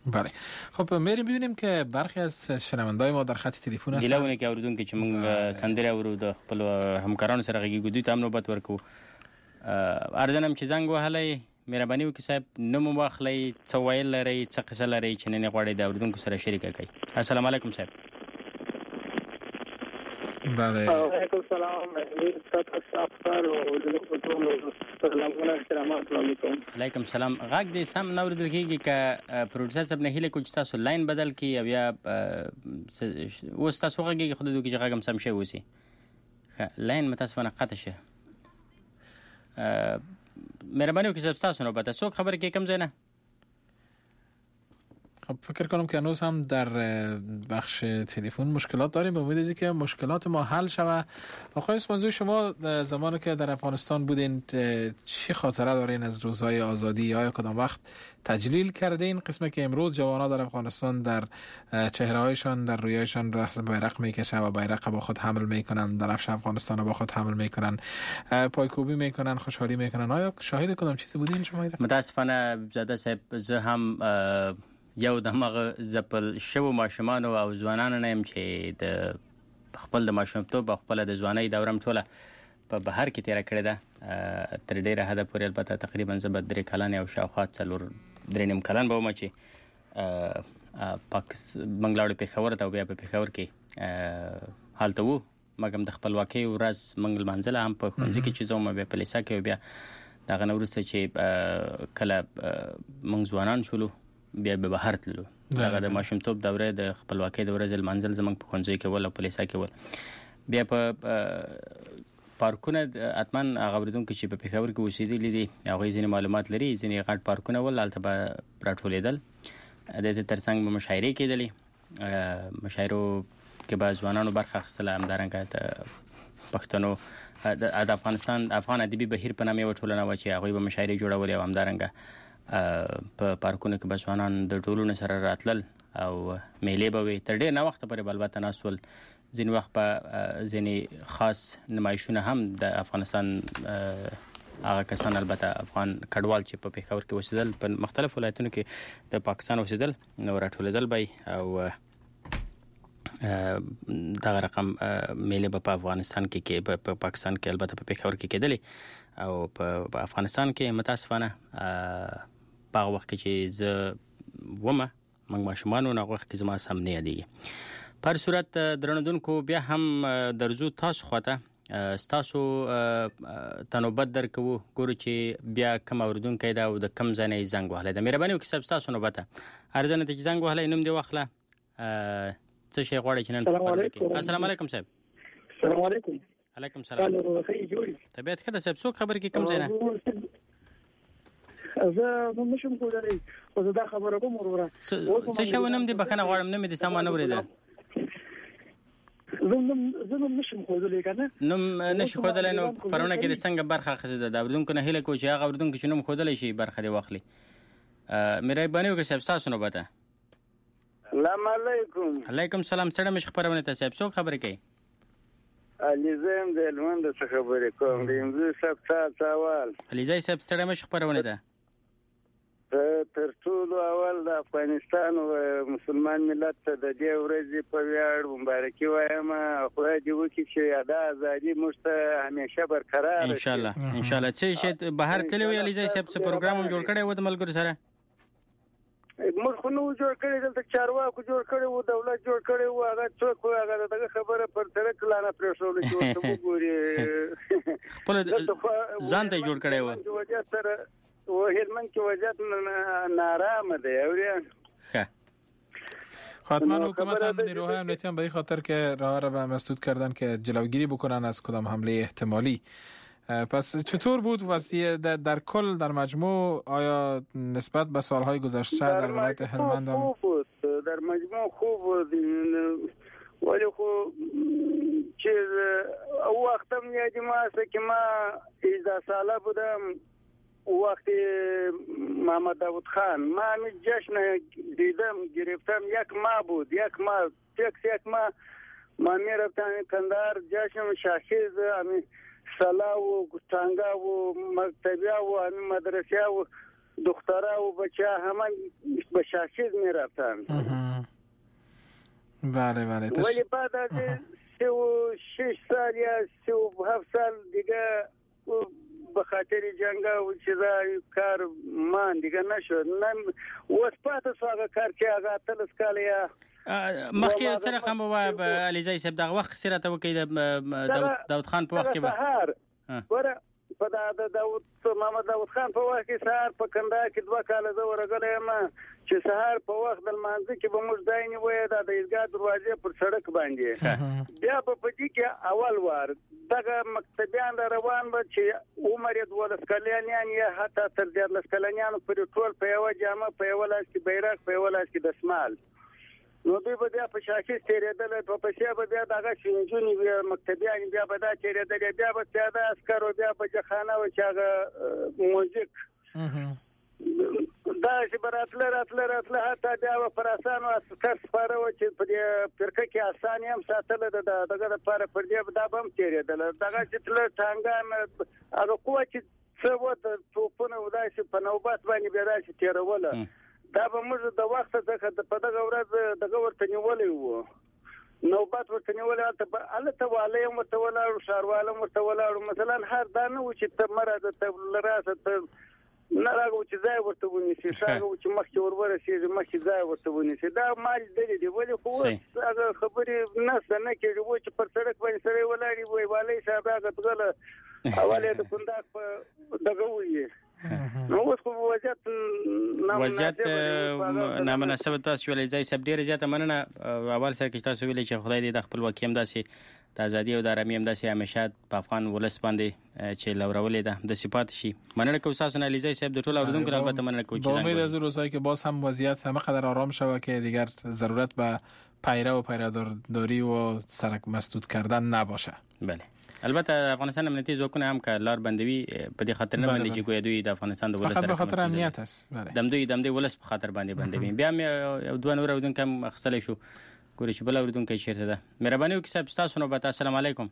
بله. خب میریم ببینیم که برخی از شنوندای ما در خط تلفن هستن. ګیلهونه کې اوریدونکو چې موږ سندره اورو د خپل همکارانو سره غږیږو دوی ته هم نوبت ورکو. اردنم چې زنګ وهلی مهرباني وکړئ صاحب نوم واخلئ څه ویل لرئ څه قصه لرئ چې نن غواړئ د اوریدونکو سره شریکه کړئ. السلام علیکم صاحب. بله. وعلیکم السلام. علیکم السلام. غږ دې سم نه اوریدل کېږي که پروډوسر صاحب نه هیله کوي چې تاسو لاین بدل کړئ او یا اوس تاسو غږیږي خو د دوی چې غږ هم سم شوی اوسي. لاین متاسفانه قطع شه. مهرباني وکړئ صاحب تاسو نوبت څوک خبرې کوي کوم ځای نه؟ خب فکر کنم که هنوز هم در بخش تلفن مشکلات داریم. به امید که مشکلات ما حل شود. آقای اسمانزوی شما زمانی که در افغانستان بودین چی خاطره دارین از روزهای آزادی یا کدام وقت تجلیل کردین قسمی که امروز جوانان در افغانستان در چهرهایشان در رویایشان بیرق میکشن و بیرق با خود حمل میکنن، درفش افغانستان با خود حمل میکنن، پایکوبی میکنن، خوشحالی میکنن؟ آیا شاهد کدام چیزی بودین شما؟ متاسفانه زاده صاحب زه هم یو د مغه زپل شو ماشومان او ځوانان نه يم چې د خپل د ماشومتوب او خپل د ځوانۍ دورم ټوله په بهر کې تیر کړی ده. تر ډیره حد پورې البته تقریبا زه به درې کلن او شاوخوا څلور درې نیم کلن به وم چې پاکستان بنگلاړو پېښور ته بیا په پېښور کې حالت وو. مګم د خپلواکۍ ورځ منګل منزل هم په ښوونځي کې چې زوم بیا په لیسا کې بیا دغه نورسته چې کله موږ ځوانان شولو بیا به بهر تللو. دغه د ماشومتوب دوره د خپلواکۍ د ورځې منزل زمنګ په ښوونځي کې ول او په لیسا کې ول. بیا په پارکونه اتمن هغه اوریدونکو چې په پېښور کې اوسېدلي دي هغوی ځینې معلومات لري. ځینې غټ پارکونه ول هلته به راټولېدل. د دې تر څنګ به مشاعرې کېدلې. مشاعرو کې به ځوانانو برخه اخیستله. همدارنګه د پښتنو د افغانستان افغان ادبي بهیر په نامه یوه ټولنه وه چې هغوی به مشاعرې جوړولې او همدارنګه په پارکونو کې به ځوانان د ټولنو سره راتلل او میلې به وي. تر ډېر نه وخته پورې به البته ناست ول. ځینې وخت به ځینې خاص نمایشونه هم د افغانستان هغه کسان البته افغان کډوال چې په پېښور کې اوسېدل په مختلف ولایتونو کې د پاکستان اوسېدل نو راټولېدل به او دغه رقم میلې به په افغانستان کې کې په پاکستان کې البته په پېښور کې کېدلې او په افغانستان کې متاسفانه په هغه وخت کې چې زه ومه موږ ماشومان وو نو هغه وخت کې زما سم نه یادېږي. په هر صورت درنودونکو بیا هم درځو تاسو خواته ستاسو ته نوبت درکوو ګورو چې بیا کوم اورېدونکی ده او د کوم ځای نه یې زنګ وهلی ده. مهرباني وکړئ صاحب ستاسو نوبت ده. هر ځای نه ته چې زنګ وهلی نوم دې واخله څه شی غواړئ چې نن خبرې وکړئ. السلام علیکم صاحب. السلام علیکم. علیکم السلام. طبیعت ښه ده صاحب څوک خبرې کوي کوم ځای نه؟ زه نو نشم کولی خو زه دا خبره کوم وروره څه شی نوم دې بخښنه غواړم نوم مې دې سم ونه اورېده. زه نوم نشم ښودلی که نه نوم نشي ښودلی نو خپرونه کې دې څنګه برخه اخیستې ده؟ د اورېدونکو نه هیله کوو چې هغه اورېدونکي چې نوم ښودلی شي برخه دې واخلي. مهرباني وکړئ صاحب ستاسو نوبت ده. السلام علیکم. علیکم السلام. ستړی مې خپرونې ته صاحب څوک خبرې کوي؟ علیزی یم د هلمند څخه خبرې کوم. د انځور صاحب څه اول علیزی صاحب ستړی مې خپرونې ده. تر ټولو اول د افغانستان او مسلمان ملت ته د دې ورځې په ویاړ مبارکي وایم. خدای دې وکړي چې دا ازادي موږ ته همیشه برقرار ان شاء الله ان شاء الله. څه شي بهر تللی وي علیزی صاحب څه پروګرام هم جوړ کړی و د ملګرو سره؟ موږ خو نو جوړ کړی دلته چارواکو جوړ کړی وو دولت جوړ کړی وو هغه څوک وو هغه دغه خبره پر سړک لانه پرېښودل چې ورته وګوري خپل ځان ته جوړ کړی وو. وجه سره و هلمند کې وضعیت نارامه دی. ښه حتما حکومت هم نیروهای امنیتی هم به این خاطر که راه را به مسدود کردن که جلوگیری بکنن از کدام حمله احتمالی. پس چطور بود وضعیت در, در کل در مجموع؟ آیا نسبت به سالهای گذشته در, در ولایت هلمند هم خوب بود؟ در مجموع خوب بود ولی خب چیز او وقتم یادی ما است که ما هجده ساله بودم وقتی محمد داود خان ما همی جشن دیدم گرفتم یک ماه بود یک ماه فکس یک ماه ما می رفتم کندهار جشن شاخیز همی سلا و گستانگا و مکتبیا و همی مدرسیا و دخترها و بچه همه به شاشیز می رفتن. بله بله. ولی بعد از سی و شش سال یا سی و هفت سال دیگه به خاطر جنگ و چیزا کار مان دیگه نشد. نم وسپات سوغه کار کې هغه تلس کال یا مخکې سره کوم و علیزی صاحب دغه وخت سره ته وکي د داود خان په وخت کې به ور په د داود محمد داود خان په وخت کې سهار په کنده کې دوه کال زه ورغلی یم چې سهار په وخت د لمانځه کې به موږ ځای نیوی د عیدګاه دروازې پر سړک باندې بیا به په دې کې اول وار دغه مکتبیان روان به چې عمر یې دولس کلنیان یا حتی تر دیارلس کلنیانو پورې ټول په یوه جامه په یوه لاس کې بیرغ په یوه لاس کې دسمال نو دوی به بیا په شاکیز تېرېدل په پسې به بیا دغه شینجونې وي مکتبیان بیا به دا تېرېدل بیا به پیاده عسکر و بیا به جخانه و چې هغه موزیک دا چې به راتله راتله راتله حتی بیا به پر اسانو عسکر سپاره وه چې په دې فرقه کې اسان یې هم ساتله د دغه دپاره پر دې دا به هم تېرېدله دغه چې تله ټانګان هغه قوه چې څه وه توپونه و داسې په نوبت باندې بیا داسې تېروله دا به موږ د وخت څخه په دغه ورځ دغه ورته نیولی وو نوبت ورته نیولی هلته والی هم ورته ولاړو ښاروال هم ورته ولاړو مثلا هر دا نه و چې ته مه راځه ته له راسه ته نه راغو چې ځای ورته ونیسي ښاغه و چې مخکې ور ورسېږي مخکې ځای ورته ونیسي دا ما لیدلي دي ولې خو اوس هغه خبرې نسته نه کېږي و چې پر سړک باندې سړی ولاړ وي والي صاحب هغه دغله اول یې د کندهار په دغه وایي نو اوس خو وضعیت وضعیت نامناسبه تاسو ویلې ځای صاحب ډېره زیاته مننه اول سره کې تاسو ویلې چې خدای دې د خپلواکي هم داسې د ازادي او د ارامي هم داسې همیشه په افغان ولس باندې چې لورولې ده د صفات شي مننه کوم تاسو نه علیزی صاحب د ټول اوریدونکو نه البته مننه کوم چې امید از روزایی که باز هم وضعیت هم قدر آرام شود که دیگر ضرورت به پیرو و پیراداری و سرک مسدود کردن نباشه. بله البته افغانستان امنیتی ځواکونه هم که لار بندوي په دې خاطر نه باندې چې ګویا دوی د افغانستان د ولس فقط به خاطر امنیت است. بله دم دوی دم دوی ولس په خاطر باندې بندوي بیا یو دوه نور اوریدونکو هم اخیستلی شو ګوري چې بل اوریدونکی چیرته ده مهرباني وکړئ صاحب ستاسو نوبت السلام علیکم.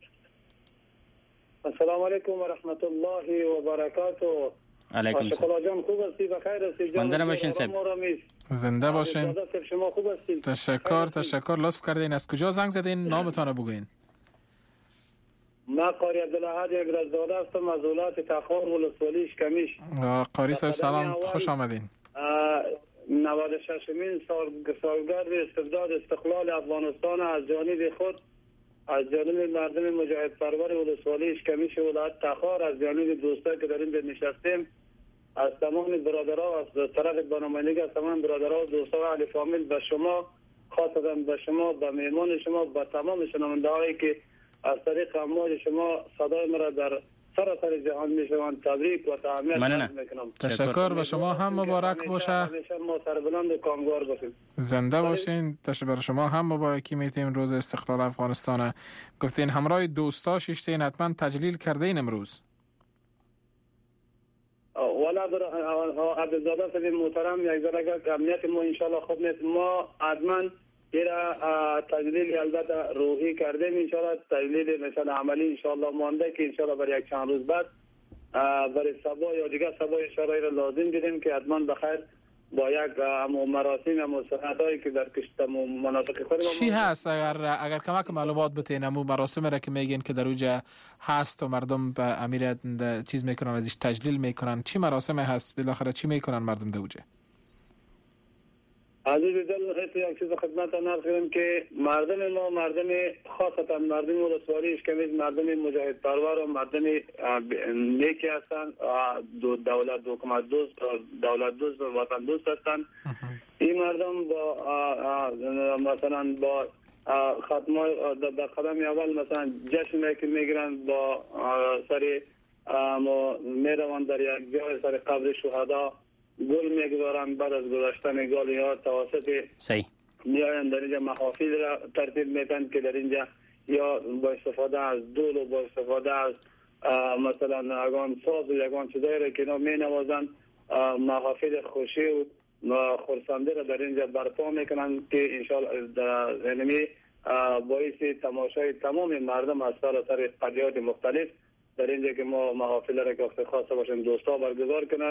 السلام علیکم و رحمت الله و برکاته. علیکم السلام جان خوب هستی بخیر هستی جان زنده باشین صاحب زنده باشین شما خوب هستید تشکر تشکر لطف کردین از کجا زنگ زدین نامتون رو بگوین. ما قاری عبدالحد یک رزداده هستم از ولایت تخار ولسوالی اشکمیش. قاری صاحب سلام خوش آمدین. نود و ششمین سال سالگرد استبداد استقلال افغانستان از جانب خود از جانب مردم مجاهد پرور ولسوالی اشکمیش ولایت تخار از جانب دوستان که در اینجا نشستیم از تمام برادرها از طرف بانامندگی از تمام برادرها و دوستان و اهل فامیل به شما خاصتا به شما به مهمان شما به تمام شنونده‌هایی که از طریق امواج شما صدای مرا در سراسر جهان میشوند تبریک و تهنیت میکنم. تشکر به شما هم مبارک باشه. همیشه ما سربلند و کامگار باشیم. زنده باشین. تشکر شما هم مبارکی میتیم روز استقلال افغانستان. گفتین همراه دوستا شیشتین حتما تجلیل کردین امروز. والا عبدالزاده صاحب محترم یک ذره امنیت ما ان شاء الله خوب نیست ما حتما ایرا تجلیل البته روحی کردیم ان شاء الله تجلیل مثلا عملی ان شاء الله مانده که ان شاء الله برای یک چند روز بعد برای صبح یا دیگه صبح شرایط لازم دیدیم که حتما بخیر با یک مراسم و مساعدهایی که در کشت مناطق خود چی هست اگر اگر کمک معلومات بتین امو مراسم را که میگین که در اوجه هست و مردم به امیر چیز میکنن ازش تجلیل میکنن چی مراسم هست بالاخره چی میکنن مردم در اوجه؟ عزیز دل هست یک چیز خدمت عرض کنم که مردم ما مردم خاصتا مردم ولسوالی اشکمیش مردم مجاهد پرور و مردم نیکی هستند دولت حکومت دوست دولت دوست و وطن دوست هستند این مردم با مثلا با ختمای در قدم اول مثلا جشن که میگیرند با سری میروند در یک جای سر قبر شهدا گل میگذارند بعد از گذاشتن گل یا توسط صحیح میآیند در اینجا محافل را ترتیب میدن که در اینجا یا با استفاده از دول و با استفاده از مثلا اگان ساز و یگان چیزایی را که اینا می نوازند محافل خوشی و خرسنده را در اینجا برپا میکنند که انشاءالله یعنی باعث تماشای تمام مردم از سراسر قریات مختلف در اینجا که ما محافل را که خاصه باشیم دوستا برگزار کنند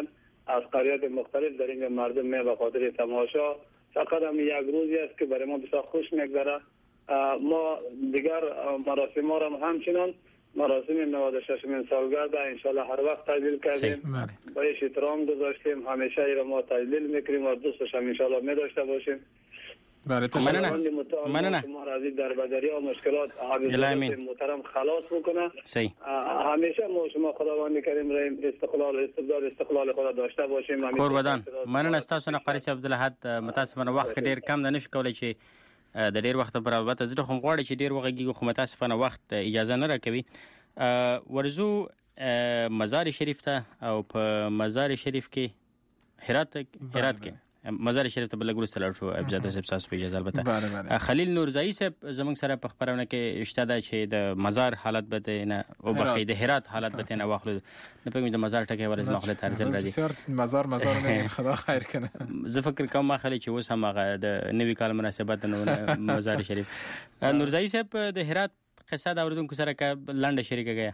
عسکریت مختلف در اینجا مردم می به خاطر تماشا. فقط هم یک روزی است که برای ما بسیار خوش میگذره. ما دیگر مراسم ها را همچنان مراسم نود و ششمین سالگرد ان شاء الله هر وقت تجلیل کردیم، بهش احترام گذاشتیم، همیشه ای را ما تجلیل میکنیم و دوستش هم ان شاء الله می داشته باشیم. بله تشکر. مننه. ما را از در بدری و مشکلات حافظ محترم خلاص بکنه. صحیح. همیشه ما شما خداوند کریم رحیم استقلال استقلال استقلال خود داشته باشیم. قربان. مننه تاسو نه قاری صاحب عبدالحد متاسفانه وخت ډیر کم نه نشو کولای چې د ډیر وخت پر البته زه خو غواړم چې ډیر وغږیږو خو متاسفانه وخت اجازه نه راکوي. ورزو مزار شریف ته او په مزار شریف کې هرات هرات کې مزار شریف ته بل ګروس تلل شو ابزاده صاحب تاسو په اجازه البته خلیل نورزئی صاحب زمونږ سره په خبرونه کې اشته ده چې د مزار حالت به نه او بخې د هرات حالت به نه واخلو نه پېږم د مزار ټکی ورز مخله ترزل راځي بسیار مزار مزار نه خدا خیر کنه. زه فکر کوم ما خلی چې اوس هم هغه د نوی کال مناسبت نه مزار شریف. نورزئی صاحب د هرات قصه دا اوردونکو سره که لنډه شریکه گیا.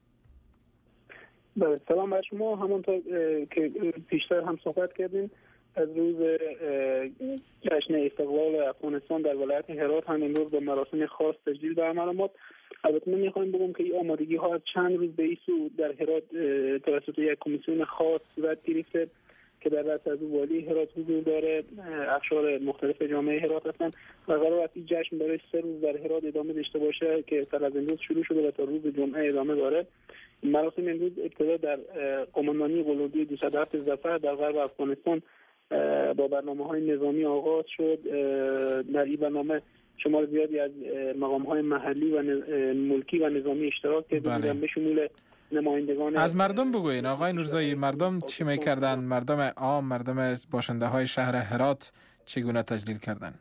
بله سلام بر شما. همونطور که پیشتر هم صحبت کردیم از روز جشن استقلال افغانستان در ولایت هرات هم امروز به مراسم خاص تجلیل به عمل آمد. البته من میخوایم بگم که این آمادگی ها از چند روز به این سو در هرات توسط یک کمیسیون خاص صورت گرفته که در رأس از والی هرات حضور داره، اقشار مختلف جامعه هرات هستند و قرار است این جشن برای سه روز در هرات ادامه داشته باشه که سر از امروز شروع شده و تا روز جمعه ادامه داره. مراسم امروز ابتدا در قماندانی قلدری دویست و هفت ظفر در غرب افغانستان با برنامه‌های نظامی آغاز شد. در این برنامه شمار زیادی از مقام‌های محلی و ملکی و نظامی اشتراک کرده بودند به شمول نمایندگان از مردم بگوین آقای نورزئی، مردم چی می‌کردن؟ مردم عام، مردم باشنده‌های شهر هرات چگونه تجلیل کردند؟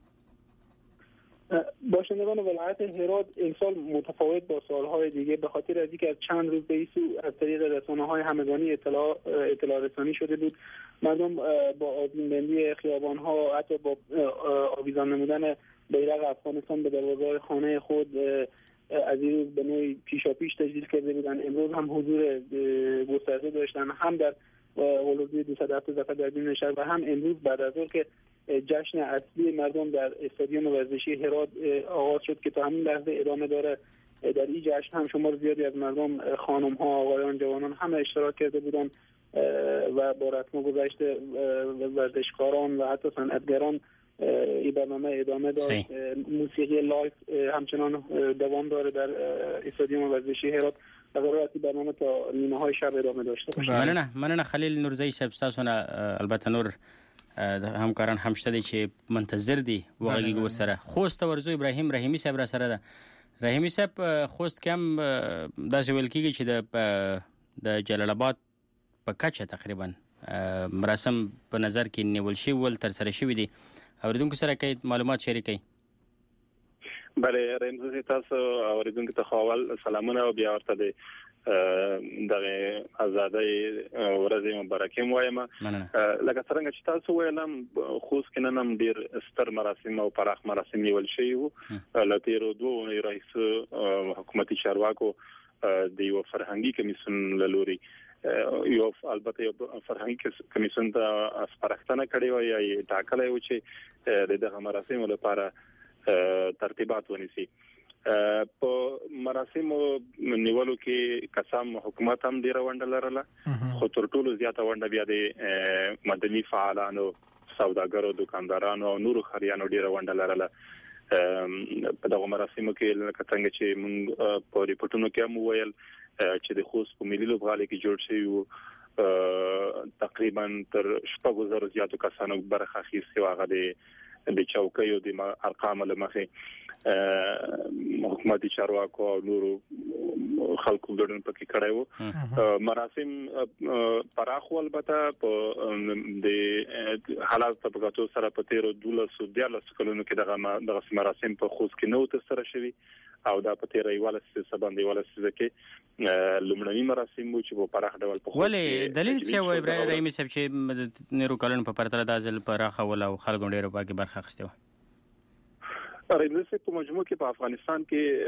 باشندگان ولایت هرات امسال متفاوت با سالهای دیگه به خاطر از اینکه از چند روز به این سو از طریق رسانه‌های همگانی اطلاع اطلاع رسانی شده بود، مردم با آذین‌بندی خیابان‌ها حتی با آویزان نمودن بیرق افغانستان به دروازه‌های خانه خود از این روز به نوعی پیشاپیش تجلیل کرده بودن. امروز هم حضور گسترده داشتن، هم در قلدری دویست و هفت ظفر در بیرون شهر و هم امروز بعد از ظهر که جشن اصلی مردم در استادیوم ورزشی هرات آغاز شد که تا همین لحظه ادامه داره. در این جشن هم شمار زیادی از مردم، خانم ها، آقایان، جوانان همه اشتراک کرده بودند و با رسم و گذشت ورزشکاران و حتی صنعتگران این برنامه ادامه داشت. موسیقی لایف همچنان دوام داره در استادیوم ورزشی هرات و قرار است برنامه تا نیمه های شب ادامه داشته باشه. مننه مننه خلیل نورزئی صاحب تاسو نه البته نور همکاران هم شته چې منتظر دي وغږیږي ورسره. خوست ورزو ابراهیم رحیمی صاحب را سره ده. رحیمی صاحب خوست کم داسې ویل کېږي چې د د جلال آباد په کچه تقریبا مراسم په نظر کې نیول شوي ول تر سره شوي دي. اوریدونکو سره کې معلومات شریکئ. بله رحیم تاسو اوریدونکو ته اول سلامونه او بیا ورته د دغه آزادۍ ورځې مبارکي وایم. لکه څنګه چې تاسو ویلم خوست کې نن هم ډیر ستر مراسم او پراخ مراسم نیول شوي وو. له تیرو دوه اونۍ راهیسې حکومتي چارواکو د یو فرهنګي کمیسیون له لوري یو البته یو فرهنګي کمیسیون ته سپارښتنه کړې وه یا یې ټاکلی و چې د دغه مراسمو لپاره ترتیبات ونیسي. په مراسمو نیولو کې قسم حکومت هم ډیره ونډه لرله، خو تر ټولو زیاته ونډه بیا د مدني فعالانو، سوداګرو، دکاندارانو او نورو خریانو ډیره ونډه لرله. په دغه مراسمو کې لکه څنګه چې موږ په ریپورتونو کې هم وویل چې د خوست په ملي لوبغالي کې جوړ شوی وو تقریبا تر شپږو زرو زیاتو کسانو برخه اخیستې وه. هغه د د چوکیو د ارقامو له مخې حکومتي چارواکو او نورو خلکو ګډون پکې کړی وو. مراسم پراخ و البته په د حالات په کتو سره په تیرو دولسو دیارلسو کلونو کې دغه مراسم په خوست کې نه و ترسره شوي او دا په تیره یوولس لسیزه باندې یوولس لسیزه کې لومړني مراسم وو چې په پراخ ډول په خوست ولې دلیل څه و ابراهیم صاحب چې نورو کلونو په پرتله دا ځل پراخه ول او خلکو ډېر پکې برخه اخیستې وه؟ رئیس په مجموع کې په افغانستان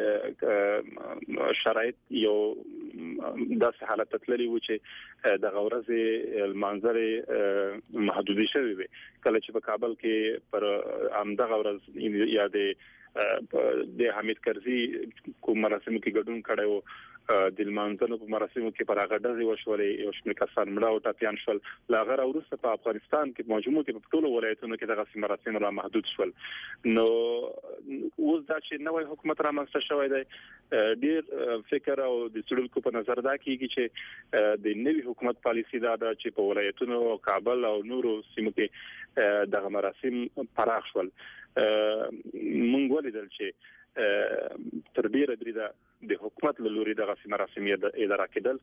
کې شرایط یو داسې حالت تللی و چې د غورزه منظر محدودي شوی وي کله چې په کابل کې پر امده غورز یا د د حمید کرزي کوم مراسمو کې ګډون کړو د منځنو په مراسمو کې پر هغه ډزې وشولې یو شمېر کسان مړه او ټپيان شول لاغه وروسته په افغانستان کې مجموع کې په ټولو ولایتونو کې دغه مراسم را محدود شول نو اوس دا چې نوې حکومت را مخته شوی دی ډیر فکر او د څړلکو په نظر دا کیږي چې د نوې حکومت پالیسی دا ده چې په ولایتونو کابل او نورو سیمو کې دغه مراسم پراخ شول مونږ ولیدل چې تر ډیره بریده د حکومت له لوري دغه مراسم اداره کېدل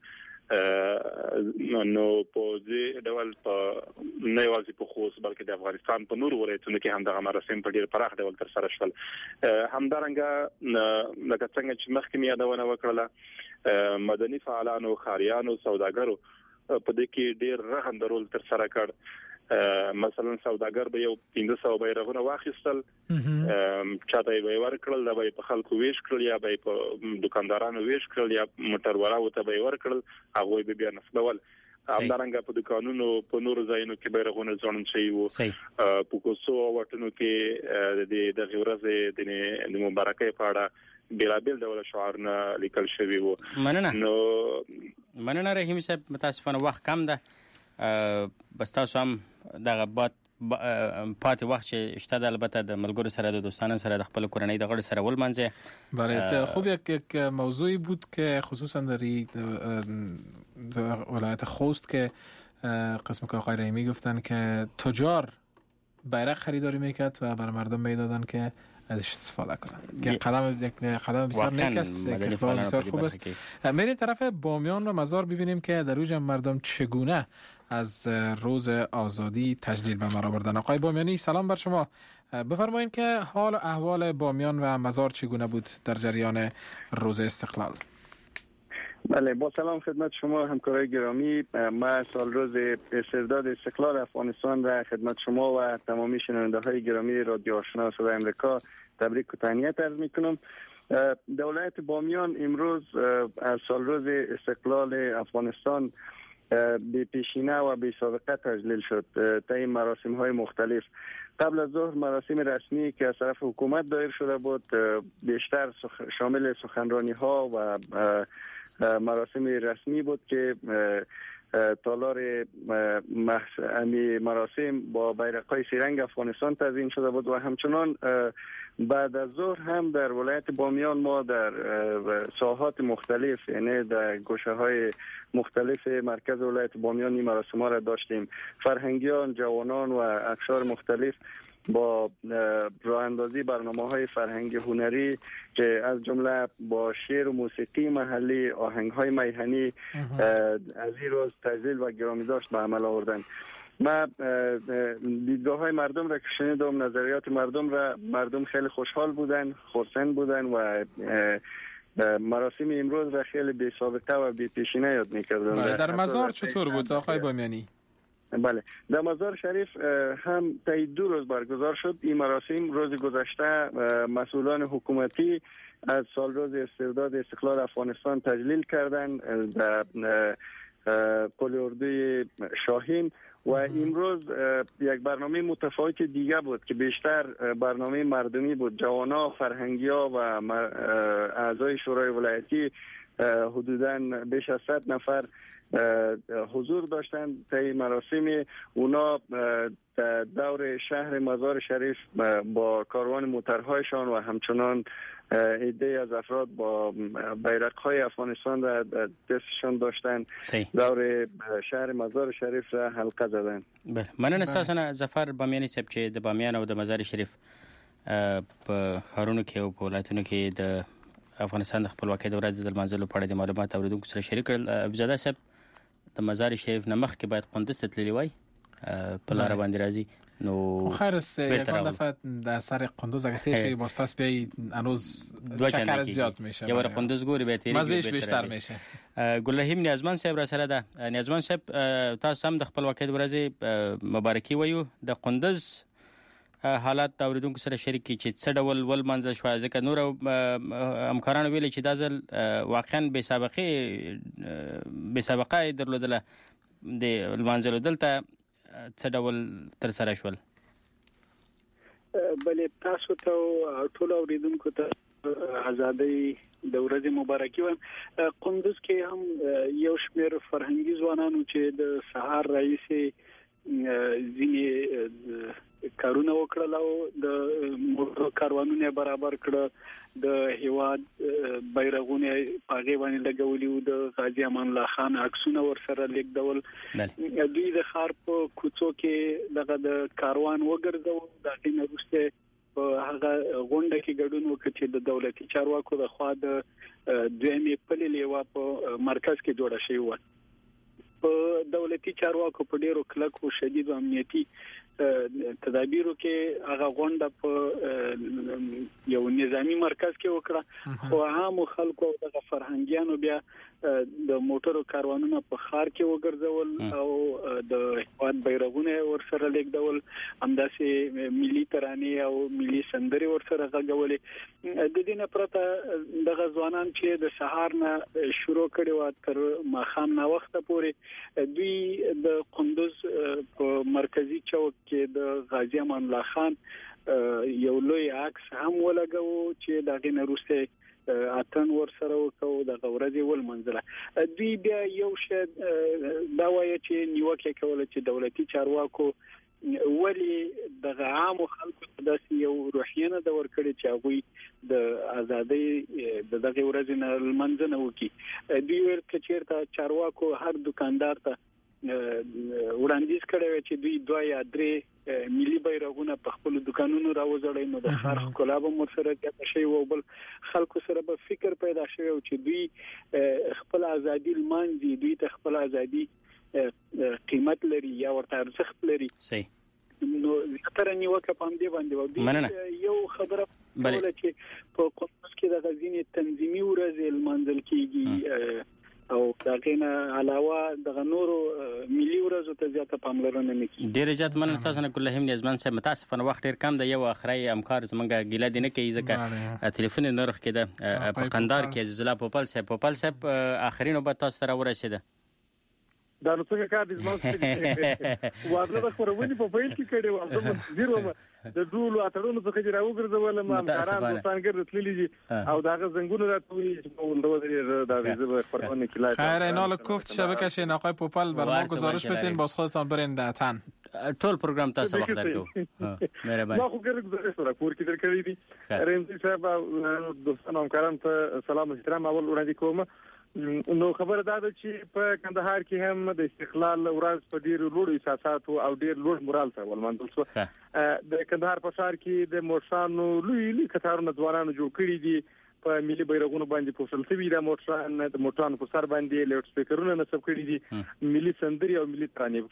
نو په دې ډول په نه یوازې په خوست بلکې د افغانستان په نورو ولایتونو کې هم دغه مراسم په ډیر پراخ ډول تر سره شول همدارنګه لکه څنګه چې مخکې مې یادونه وکړه مدني فعالانو خاریانو سوداګرو په دې کې ډیر رغند رول تر سره کړ مثلا سوداګر به یو پنځه سوه بیرغونه واخیستل چاته به ورکړل دا به په خلکو ویش کړل یا به په دکاندارانو ویش کړل یا موټروالاو ته به ورکړل هغه به بیا نسبول همدارنګه په دکانونو په نورو ځایونو کې بیرغونه ځوړند شوي وو په کوڅو وټونو کې د د ورځې د مبارکۍ په اړه بیلابیل ډول شعارونه لیکل شوي وو مننه نو مننه رحیم صاحب متاسفانه وخت کم ده بس تاسو هم دغه بات پاتې وخت چې شته د البته د ملګرو سره د دوستانو سره د خپل کورنۍ د غړو سره ولمنځه برای خوب یک موضوعی بود که خصوصا در ولایت خوست که قسم که آقای رحیمی گفتن که تجار بیرق خریداری میکرد و بر مردم میدادن که ازش استفاده کنن که قدم یک قدم بسیار نیک است یک اقدام بسیار خوب است. میریم طرف بامیان و مزار ببینیم که در اوج مردم چگونه از روز آزادی تجلیل به مرا بردن. آقای بامیانی سلام بر شما، بفرمایید که حال و احوال بامیان و مزار چگونه بود در جریان روز استقلال؟ بله با سلام خدمت شما همکارای گرامی. ما سال روز استرداد استقلال افغانستان را خدمت شما و تمامی شنونده های گرامی رادیو آشنا صدای امریکا تبریک و تهنیت عرض میکنم. دولت بامیان امروز از سال روز استقلال افغانستان به پیشینه و به سابقه تجلیل شد طی مراسم های مختلف. قبل از ظهر مراسم رسمی که از طرف حکومت دایر شده بود بیشتر شامل سخنرانی ها و مراسم رسمی بود که تالار مراسم با بیرق‌های سه افغانستان تزیین شده بود و همچنان بعد از ظهر هم در ولایت بامیان ما در ساحات مختلف یعنی در گوشه‌های مختلف مرکز ولایت بامیان این مراسم‌ها را داشتیم. فرهنگیان، جوانان و اقشار مختلف با راه اندازی برنامه‌های فرهنگی هنری که از جمله با شعر و موسیقی محلی، آهنگ‌های میهنی از این روز تجلیل و گرامی داشت به عمل آوردن. ما دیدگاه‌های مردم را که شنیدم، نظریات مردم را، مردم خیلی خوشحال بودن، خرسند بودن و مراسم امروز را خیلی بی سابقه و بی پیشینه یاد می‌کردن. در مزار چطور بود آقای بامیانی؟ بله، در مزار شریف هم طی دو روز برگزار شد. این مراسم روز گذشته مسئولان حکومتی از سال روز استرداد استقلال افغانستان تجلیل کردند در قل اردوی شاهین و امروز یک برنامه متفاوت دیگه بود که بیشتر برنامه مردمی بود. جوانا، فرهنگی‌ها و اعضای شورای ولایتی حدوداً بیش از صد نفر حضور داشتند طی مراسم. اونا دور شهر مزار شریف با کاروان موترهایشان و همچنان عده از افراد با بیرق‌های افغانستان را دستشان داشتند دور شهر مزار شریف را حلقه زدند. بله، مننه اساسا ظفر بامیانی صاحب چې د بامیان او د مزار شریف په ښارونو کې او په ولایتونو کې د افغانستان د خپلواکۍ د ورځې د لمانځلو په اړه د معلومات اوریدونکو سره شریک کړل. ابزاده صاحب د مزار شریف نه مخکې باید قندوز ته تللی وای په لاره باندې راځي نو خیر است یکان دفعه در سر قندوز اگه تیشی باز پس بیایی هنوز شکرت زیاد میشه یه بار قندوز گوری بهتری مزیش بیشتر میشه. ګلرحیم نیازمن صاحب را سره ده. نیازمن صاحب تاسو هم د خپلواکۍ د ورځې مبارکي وایو. د قندوز حالات د اوریدونکو سره شریک کړي چې څه ډول ول منځ شو، ځکه نور همکارانو ویلي چې دا ځل واقعا بې سابقې بې سابقه درلودله د لمانځلو، دلته څه ډول ترسره شول؟ بلې تاسو ته ټول اوریدونکو ته ازادۍ د ورځې مبارکي وایم. قندوز کې هم یو شمېر فرهنګي ځوانانو چې د سهار راهیسې ځینې کارونه وکړل او د موټر کاروانونه برابر کړ، د هیواد بیرغونه پاغي باندې لګولي وو، د غازی امان الله خان عکسونه ورسره لیکدول. دوی د خار په کوڅو کې دغه د کاروان وګرځول، د دې وروسته په هغه غونډه کې ګډون وکړ چې د دولتي چارواکو د خوا د دویمې پلې لیوا په مرکز کې جوړه شوې و. په دولتي چارواکو په ډیرو کلکو شدید امنیتي تدابیرو کې هغه غونډه په یو نظامی مرکز کې وکړه، خو عام خلکو د فرهنګیانو بیا د موټرو کاروانونه په خار کې وګرځول او د هیواد بیرغونه ورسره لیکدول، همداسې ملي ترانې او ملي سندرې ورسره غږولې. د دې نه پرته دغه ځوانان چې د سهار نه شروع کړي و تر ماښام نه وخت پورې دوی د قندوز په مرکزی چوک کې د غازی امان الله خان یو لوی عکس هم ولګو چې دغه نه وروسته اتن ورسره وکاو د غورځي ول منځله. دوی بیا یو ش دا وایي چې نیوکه کوله چې دولتي چارواکو ولی د عام خلکو داسې یو روحیه د ورکړي چې هغه د ازادۍ د دغه ورځې نه منځنه وکي. دوی ورته چیرته چارواکو هر دکاندار ته وړاندیز کړی چې دوی دوه یا درې ملي بیرغونه په خپل دکانونو راوځړي، نو د خار ښکلا به مرسره زیاته شي او بل خلکو سره به فکر پیدا شي چې دوی خپل ازادي لمانځي، دوی ته خپل ازادي قیمت لري یا ورته ارزښت لري. صحیح. نو تر نیوکه پام دی باندې یو خبره کوله چې په قندوز کې د غزینې تنظیمي ورځ لمانځل کیږي او دغه نه علاوه د نورو ملي ورځو ته زیاته پاملرنه نه کیږي. ډیر زیات مننه تاسو نه کوله هم نیازمن صاحب، متاسفانه وخت ډیر کم دی، یو اخري همکار زمونږه ګیله دی نه کوي ځکه ټلیفون نرخ کې ده په قندار کې عزیز الله پوپل صاحب. پوپل صاحب اخري نوبت تاسو سره ورسېده. دا نو څنګه کار دي زما واده د خبرونه په فایل کې کړي و، زه زیرو د ډول اتړونو څخه چې راوګرځول ما کاران دوستانګر رسلي دي او داغه زنګونه راټولي چې په ولدوزری دا ویزه خبرونه کلا. خیر اینال کوفت شبکه شین آقای پوپل بر ما گزارش بدین، باز خودتان برین در تن ټول پروګرام تاسو وخت درکو. مهرباني. ما خو ګرځم گزارش را پور کې درکړی دي. رمزي صاحب دوستانو همکارانو ته سلام او احترام اول وړاندې کوم. نو خبره دا ده چې په کندهار کې هم د استقلال ورځ په ډیر لوړ احساساتو او ډیر لوړ مورال سره ولمانځل شو. د کندهار په ښار کې د موټرانو لوی لوی کتارونه ځوانانو جوړ کړي دي، په ملي بیرغونو باندې پوښل شوی د موټرانو د موټرانو په سر باندې لاوډ سپیکرونه نصب کړي دي، ملي سندري او ملي ترانې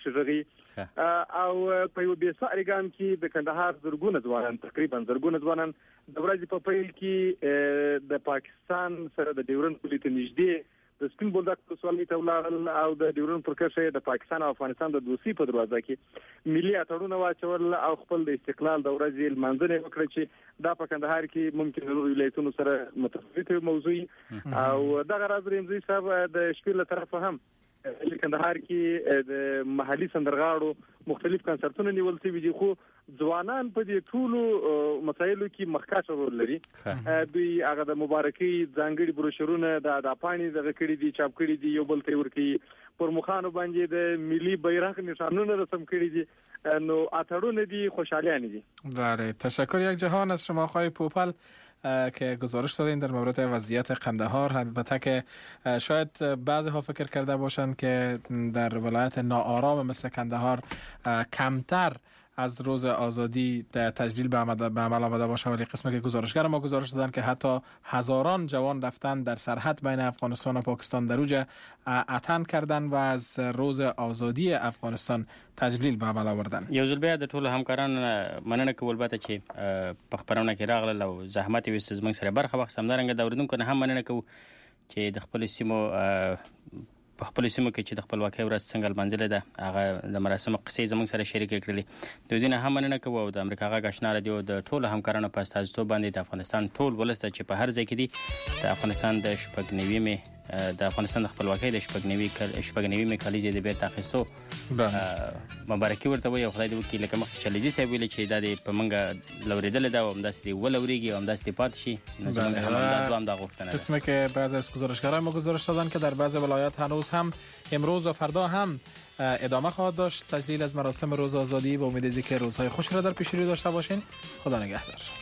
وکړي او په یو بې ساري ګام کې د کندهار زرګونه ځوانان تقریبا زرګونه ځوانان د ورځې په پیل کې د پاکستان سره د ډیورن پولې ته نږدې د سپین بولدک په سوالي ته ولاړل او د ډیورن پر کرښه د پاکستان او افغانستان د دوسي په دروازه کې ملي اتړونه واچول او خپل د استقلال د ورځې لمانځنه وکړه چې دا په کندهار کې ممکن نور ولایتونو سره متفاوت موضوع او دغه راز رمزي صاحب د شپې له طرفه هم کندهار کې د محلي سندرغاړو مختلف کنسرتونه نیول شوي دي، خو ځوانان په دې ټولو مسایلو کې مخکښ رول لري. دوی هغه د مبارکي ځانګړي بروشورونه د اپانی دغه کړي دي، چاپ کړي دي، یو بل ته ورکړي، پر مخانو باندې د ملي بیرغ نشانونه رسم کړي دي، نو اتړونه دي، خوشحالیان دي. بله، تشکر یک جهان از شما آقای پوپل که گزارش دادین در مورد وضعیت قندهار. البته که شاید بعضی ها فکر کرده باشند که در ولایت ناآرام مثل قندهار کمتر از روز آزادی تجلیل به عمل آمده باشه، ولی قسمت که گزارشگر ما گزارش دادن که حتی هزاران جوان رفتن در سرحد بین افغانستان و پاکستان در اوج اتن کردن و از روز آزادی افغانستان تجلیل به عمل آوردن. یو ځل بیا د ټولو همکارانو مننه کول بته چې په خبرونه کې راغله او زحمت یې وستزمن سره برخه وخت سمدارنګ د اوریدونکو نه هم مننه کوو چې د خپل سیمو په خپل سیمو کې چې د خپلواکۍ ورځ څنګه لمانځلې ده هغه د مراسمو قصې زموږ سره شریک کړلې. د دې نه هم مننه کوو او د امریکا غږ آشنا رادیو د ټولو همکارانو په استازیتوب باندې د افغانستان ټول ولس ته چې په هر ځای کې دي د افغانستان د شپږ نوي د افغانستان د خپلواکۍ د شپږ نوي شپږ نوي کلیزې د بیرته اخیستو مبارکي ورته وي او خدای دې وکړي لکه مخکې چې علیزي صاحب ویلي چې دا دې په موږ لورېدلې ده او همداسې دې ولورېږي او همداسې دې پاتې شي. نو زموږ هم همدا هم دا غوښتنه ده. قسمه که بعضی از گزارشگران ما گزارش دادن که در بعضی ولایات هنوز هم امروز و فردا هم ادامه خواهد داشت تجلیل از مراسم روز آزادی و امید که روزهای خوشی را در پیش رو داشته باشین. خدا نگهدار.